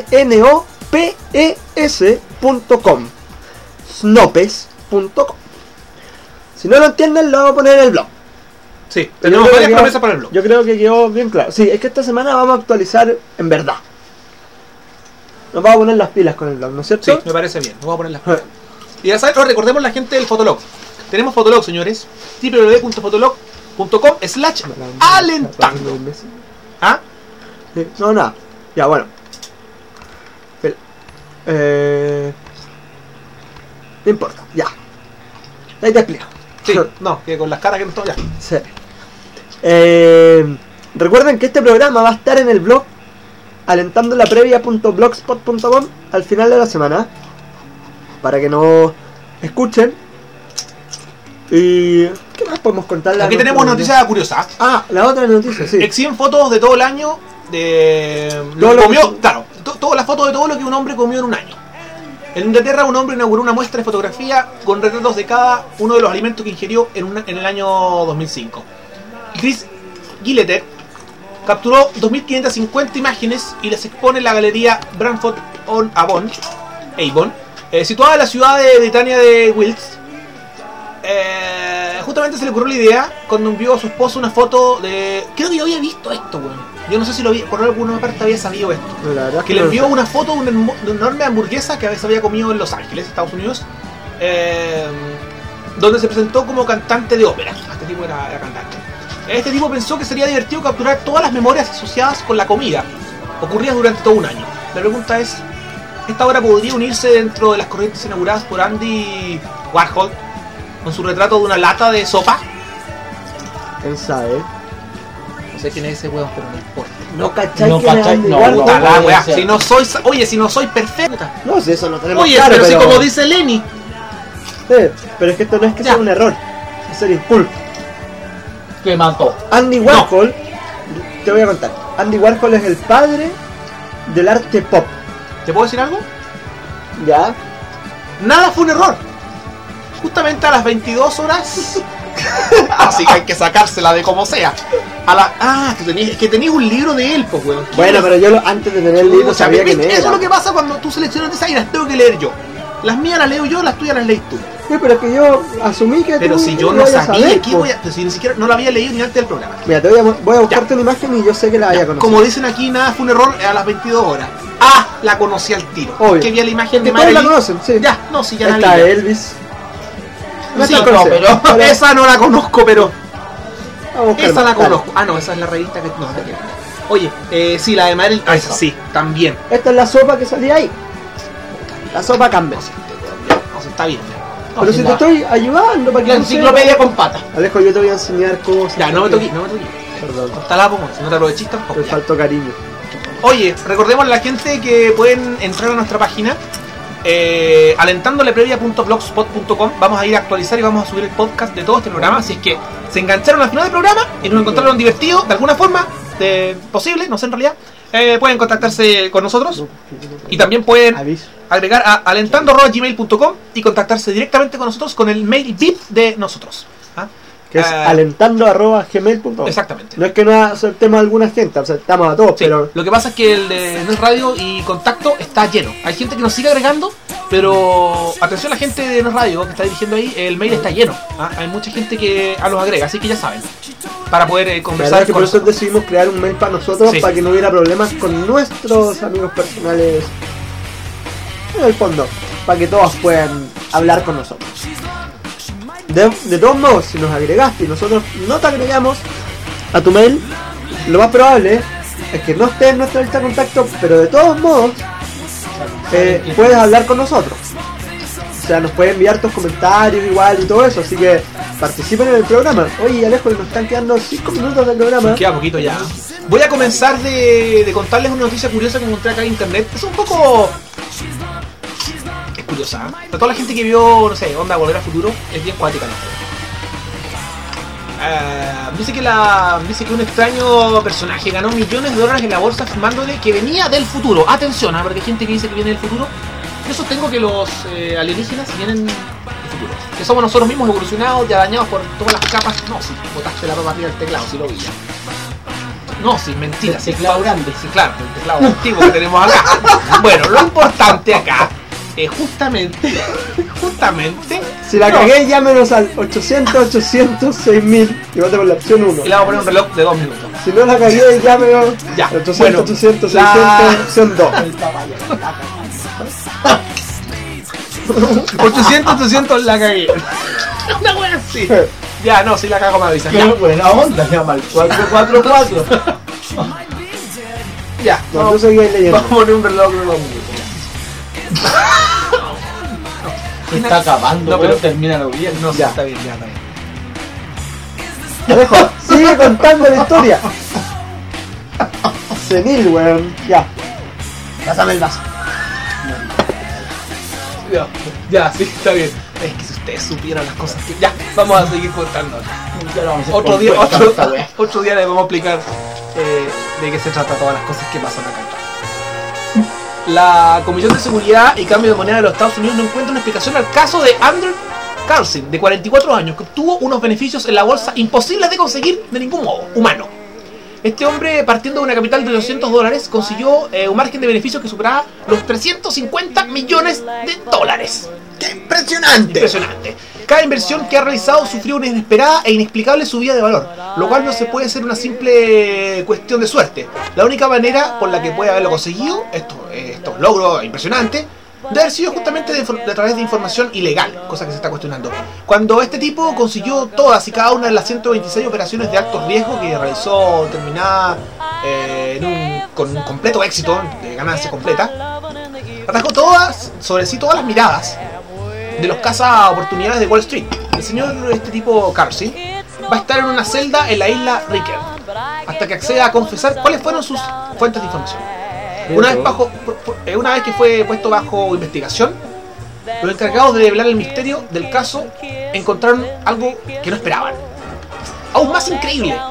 snopes.com. Snopes.com. Si no lo entienden, lo vamos a poner en el blog. Sí, Yo tenemos creo varias que promesas para el blog. Yo creo que quedó bien claro. Sí, es que esta semana vamos a actualizar en verdad. Nos vamos a poner las pilas con el blog, ¿no es cierto? Sí, me parece bien. Nos vamos a poner las pilas. Y ya sabes, recordemos la gente del Fotolog. Tenemos Fotolog, señores. www.fotolog.com/alentando. ¿Ah? Sí, no, nada. Ya, bueno. No importa, ya. Ahí te explico. Sí, no, que con las caras que no estoy ya. Sí. Recuerden que este programa va a estar en el blog alentandolaprevia.blogspot.com al final de la semana, para que nos escuchen. Y ¿qué más podemos contarle? Aquí tenemos noticias curiosas. Ah, la otra noticia, sí. Exhiben fotos de todo el año de lo Todo que lo comió, que- claro, todas las fotos de todo lo que un hombre comió en un año. En Inglaterra un hombre inauguró una muestra de fotografía con retratos de cada uno de los alimentos que ingirió en el año 2005. Chris Gilleter capturó 2.550 imágenes y las expone en la galería Bradford on Avon, situada en la ciudad de Britania de Wilts. Justamente se le ocurrió la idea cuando envió a su esposo una foto de... Creo que yo había visto esto, weón. Yo no sé si lo había, por alguna parte había sabido esto. La verdad es Que le no envió lo sé. una foto de una enorme hamburguesa que a veces había comido en Los Ángeles, Estados Unidos, donde se presentó como cantante de ópera. Este tipo era cantante. Este tipo pensó que sería divertido capturar todas las memorias asociadas con la comida, ocurridas durante todo un año. La pregunta es, ¿esta obra podría unirse dentro de las corrientes inauguradas por Andy Warhol con su retrato de una lata de sopa? ¿Quién sabe? No sé quién es ese huevo, pero no importa. No cachai No que era cachai, Andy no, Warhol. Puta la puede wea, ser. si no soy... Oye, si no soy perfecta. No, si eso lo tenemos Oye, claro, pero si como dice Lenny. Sí, pero es que esto no es que Ya. sea un error, es ser inculto. Que mató. Andy Warhol, te voy a contar. Andy Warhol es el padre del arte pop. ¿Te puedo decir algo? ¿Ya? Nada fue un error. Justamente a las 22 horas. Así que hay que sacársela de como sea. Es que tenías un libro de él, pues, weón. Bueno, pero yo antes de tener el libro O sea, sabía quién ¿viste? era. Eso es lo que pasa cuando tú seleccionas de esas y las tengo que leer yo. Las mías las leo yo, las tuyas las lees tú. Sí, pero es que yo asumí que Pero tú si yo lo no ibas a sabía saber, aquí, po. pero si ni siquiera no la había leído ni antes del programa. Mira, voy a buscarte una imagen y yo sé que la vaya a conocer. Como dicen aquí, nada fue un error a las 22 horas. La conocí al tiro. Obvio. Que vi la imagen de Que todos la Marilyn. conocen, sí. Ya, no, si ya Ahí la está vi. Elvis. Sí, la no, conoces, pero esa no la conozco, pero Vamos a buscar esa la más. conozco. No, esa es la revista que no te queda. Oye, sí, la de Marilyn. Esa sí, también. Esta es la sopa que salía ahí. La sopa Campbell. No, sí, está bien. No, Pero sí, si te la- estoy ayudando para que La tú enciclopedia sepas. con patas. Alejo, yo te voy a enseñar cosas. Ya, no me porque- toqué, no me toqué. Perdón. Está la pongo, si no te aprovechís tampoco. Me Ya. faltó cariño. Oye, recordemos a la gente que pueden entrar a nuestra página alentandoleprevia.blogspot.com. Vamos a ir a actualizar y vamos a subir el podcast de todo este programa. Así es que se engancharon al final del programa y nos encontraron divertidos de alguna forma posible, no sé en realidad. Pueden contactarse con nosotros y también pueden Aviso. agregar a alentando@gmail.com y contactarse directamente con nosotros con el mail VIP de nosotros. ¿Ah? Que es alentando@gmail.com. Exactamente. No es que no aceptemos a alguna gente, aceptamos a todos, Sí, pero lo que pasa es que el de Nues Radio y Contacto está lleno. Hay gente que nos sigue agregando, pero atención a la gente de Nues Radio que está dirigiendo ahí, el mail está lleno. ¿Ah? Hay mucha gente que los agrega, así que ya saben. Para poder la verdad conversar es que con por eso nosotros. decidimos crear un mail para nosotros, Sí. para que no hubiera problemas con nuestros amigos personales. En el fondo, para que todos puedan hablar con nosotros. De todos modos, si nos agregaste y nosotros no te agregamos a tu mail, lo más probable es que no esté en nuestra lista de contacto, pero de todos modos puedes hablar con nosotros. O sea, nos puedes enviar tus comentarios igual y todo eso, así que participen en el programa. Oye, Alejo, nos están quedando 5 minutos del programa. Nos queda poquito ya. Voy a comenzar de contarles una noticia curiosa que encontré acá en internet. Es un poco... es curiosa, ¿eh? Para toda la gente que vio, no sé, Onda Volver al Futuro, es bien cuática la historia. Dice que un extraño personaje ganó millones de dólares en la bolsa afirmándole que venía del futuro. Atención, porque hay gente que dice que viene del futuro. Yo sostengo que los alienígenas vienen del futuro. Que somos nosotros mismos evolucionados, ya dañados por todas las capas. No, si botaste la ropa arriba del teclado, si lo vi ya. No, sí, mentira. El teclado grande. Sí, claro, el teclado antiguo que tenemos acá. Bueno, lo importante acá es justamente... Si la no. cagué, llámenos al 800-800-6000 y vote por la opción 1. Y le vamos a poner un reloj de 2 minutos. Si no la cagué, llámenos Ya, al 800-800-600, bueno, opción 2. 800 la cagué. Una buena sí. Ya, no, si la cago me avisas. Ya, Pero buena onda, llama al 444. ya. No, Vamos, tú seguías leyendo. vamos a poner un reloj de 2 minutos. Se está acabando, No, pero pero- termina bien. No, sí, Ya. está bien, ya, está bien. Alejo, sigue contando la historia. Senil, weón. Ya. Pásame el vaso. Ya, sí, está bien. Es que si ustedes supieran las cosas que... Ya, vamos a seguir contando. Ya lo vamos a hacer Otro con día, cuenta, esta wea. otro día les vamos a explicar de qué se trata todas las cosas que pasan acá. La Comisión de Seguridad y Cambio de Moneda de los Estados Unidos no encuentra una explicación al caso de Andrew Carlson, de 44 años, que obtuvo unos beneficios en la bolsa imposibles de conseguir de ningún modo humano. Este hombre, partiendo de una capital de $200, consiguió un margen de beneficios que superaba los 350 millones de dólares. ¡Qué impresionante! Impresionante. Cada inversión que ha realizado sufrió una inesperada e inexplicable subida de valor, lo cual no se puede ser una simple cuestión de suerte. La única manera por la que puede haberlo conseguido, estos logros impresionantes, de haber sido justamente de través de información ilegal, cosa que se está cuestionando. Cuando este tipo consiguió todas y cada una de las 126 operaciones de alto riesgo que realizó, terminada con un completo éxito, de ganancia completa, atajó todas, sobre sí todas las miradas de los caza oportunidades de Wall Street. El señor, este tipo Carlson, va a estar en una celda en la isla Riker hasta que acceda a confesar cuáles fueron sus fuentes de información. Una vez que fue puesto bajo investigación, los encargados de develar el misterio del caso encontraron algo que no esperaban. Aún más increíble.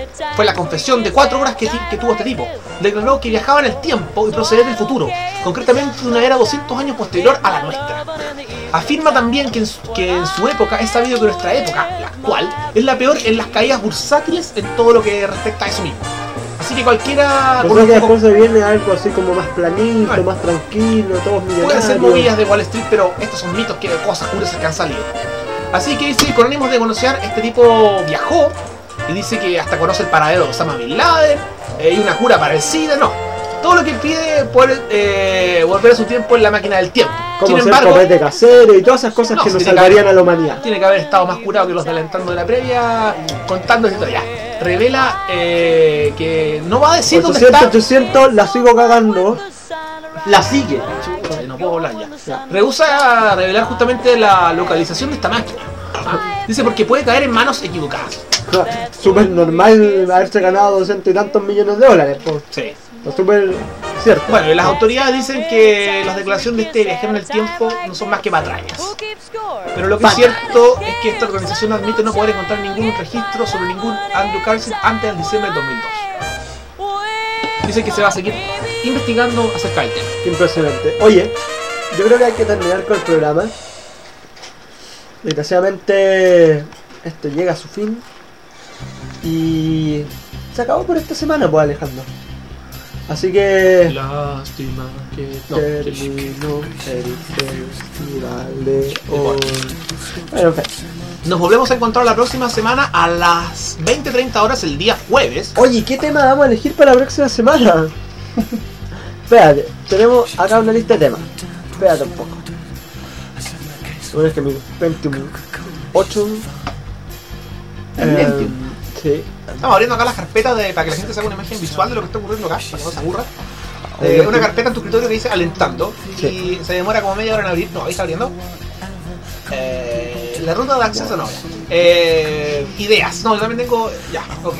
fue la confesión de 4 horas que tuvo este tipo. Declaró que viajaba en el tiempo y procedía del futuro, concretamente de una era 200 años posterior a la nuestra. Afirma también que en su época es sabido que nuestra época, la actual, es la peor en las caídas bursátiles en todo lo que respecta a eso mismo. Así que cualquiera... Creo que después se viene algo así como más planito, bueno, más tranquilo, todos millonarios. pueden ser movidas de Wall Street, pero estos son mitos, que cosas curiosas que han salido. Así que dice, con ánimos de conocer, este tipo viajó y dice que hasta conoce el paradero de Osama Bin Laden y una cura para el SIDA. No, todo lo que pide poder volver a su tiempo en la máquina del tiempo. Como Sin ser embargo, copete casero y todas esas cosas no, que nos tiene que salvarían haber- a la humanidad. tiene que haber estado más curado que los de Alentando de la Previa, contando esta historia. Revela que no va a decir dónde 800, está. 800, la sigo cagando. La sigue. Chucha, no puedo hablar ya. Rehúsa revelar justamente la localización de esta máquina. Dice porque puede caer en manos equivocadas. Súper normal haberse ganado 200 y tantos millones de dólares. Pues. Sí. Súper cierto. Bueno, y las autoridades dicen que las declaraciones de este viajero en el tiempo no son más que patrañas. Pero lo que es cierto es que esta organización admite no poder encontrar ningún registro sobre ningún Andrew Carlson antes del diciembre del 2002. Dice que se va a seguir investigando acerca del tema. Qué impresionante. Oye, yo creo que hay que terminar con el programa. Desgraciadamente, esto llega a su fin. Y se acabó por esta semana, pues, Alejandro. Así que Lástima que terminó el festival de hoy. Bueno, en fin. Nos volvemos a encontrar la próxima semana a las 20:30 horas el día jueves. Oye, ¿qué tema vamos a elegir para la próxima semana? Espérate, tenemos acá una lista de temas. Espérate un poco. Bueno, es que mi Pentium 8. Sí. Estamos abriendo acá las carpetas para que la gente se haga una imagen visual de lo que está ocurriendo acá, para que no se aburra. Una carpeta en tu escritorio que dice Alentando. Sí. Y se demora como media hora en abrir. No, ahí está abriendo. La ruta de acceso no. Ideas. No, yo también tengo. Ya, ok.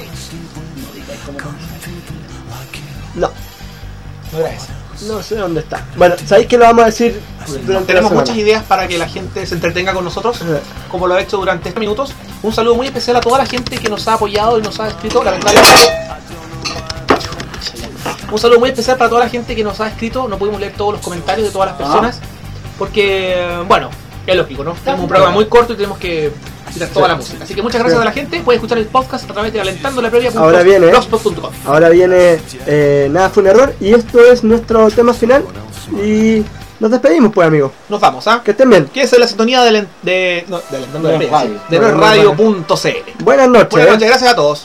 No, No era esa. no sé dónde está. Bueno, ¿sabéis que lo vamos a decir durante la Tenemos semana? muchas ideas para que la gente se entretenga con nosotros, Eh. como lo ha hecho durante estos minutos. Un saludo muy especial a toda la gente que nos ha apoyado y nos ha escrito. Un saludo muy especial para toda la gente que nos ha escrito. No pudimos leer todos los comentarios de todas las personas, porque, bueno, es lógico, ¿no? Tenemos un programa muy corto y tenemos que tirar toda la música. Así que muchas gracias a la gente. Puedes escuchar el podcast a través de Ahora viene. alentandolaprevia.blogspot.com. Ahora viene Nada fue un error. Y esto es nuestro tema final. Y nos despedimos, pues, amigos. Nos vamos, ¿ah? Que estén bien. Que es la sintonía de Alentando la No es Previa, radio. sí, de noesradio.cl. Buenas noches. Buenas noches, gracias a todos.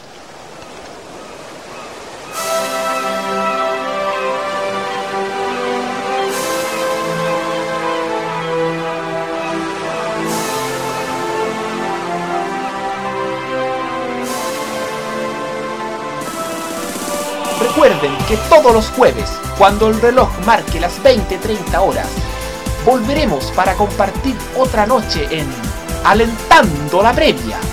Recuerden que todos los jueves, cuando el reloj marque las 20:30 horas, volveremos para compartir otra noche en Alentando la Previa.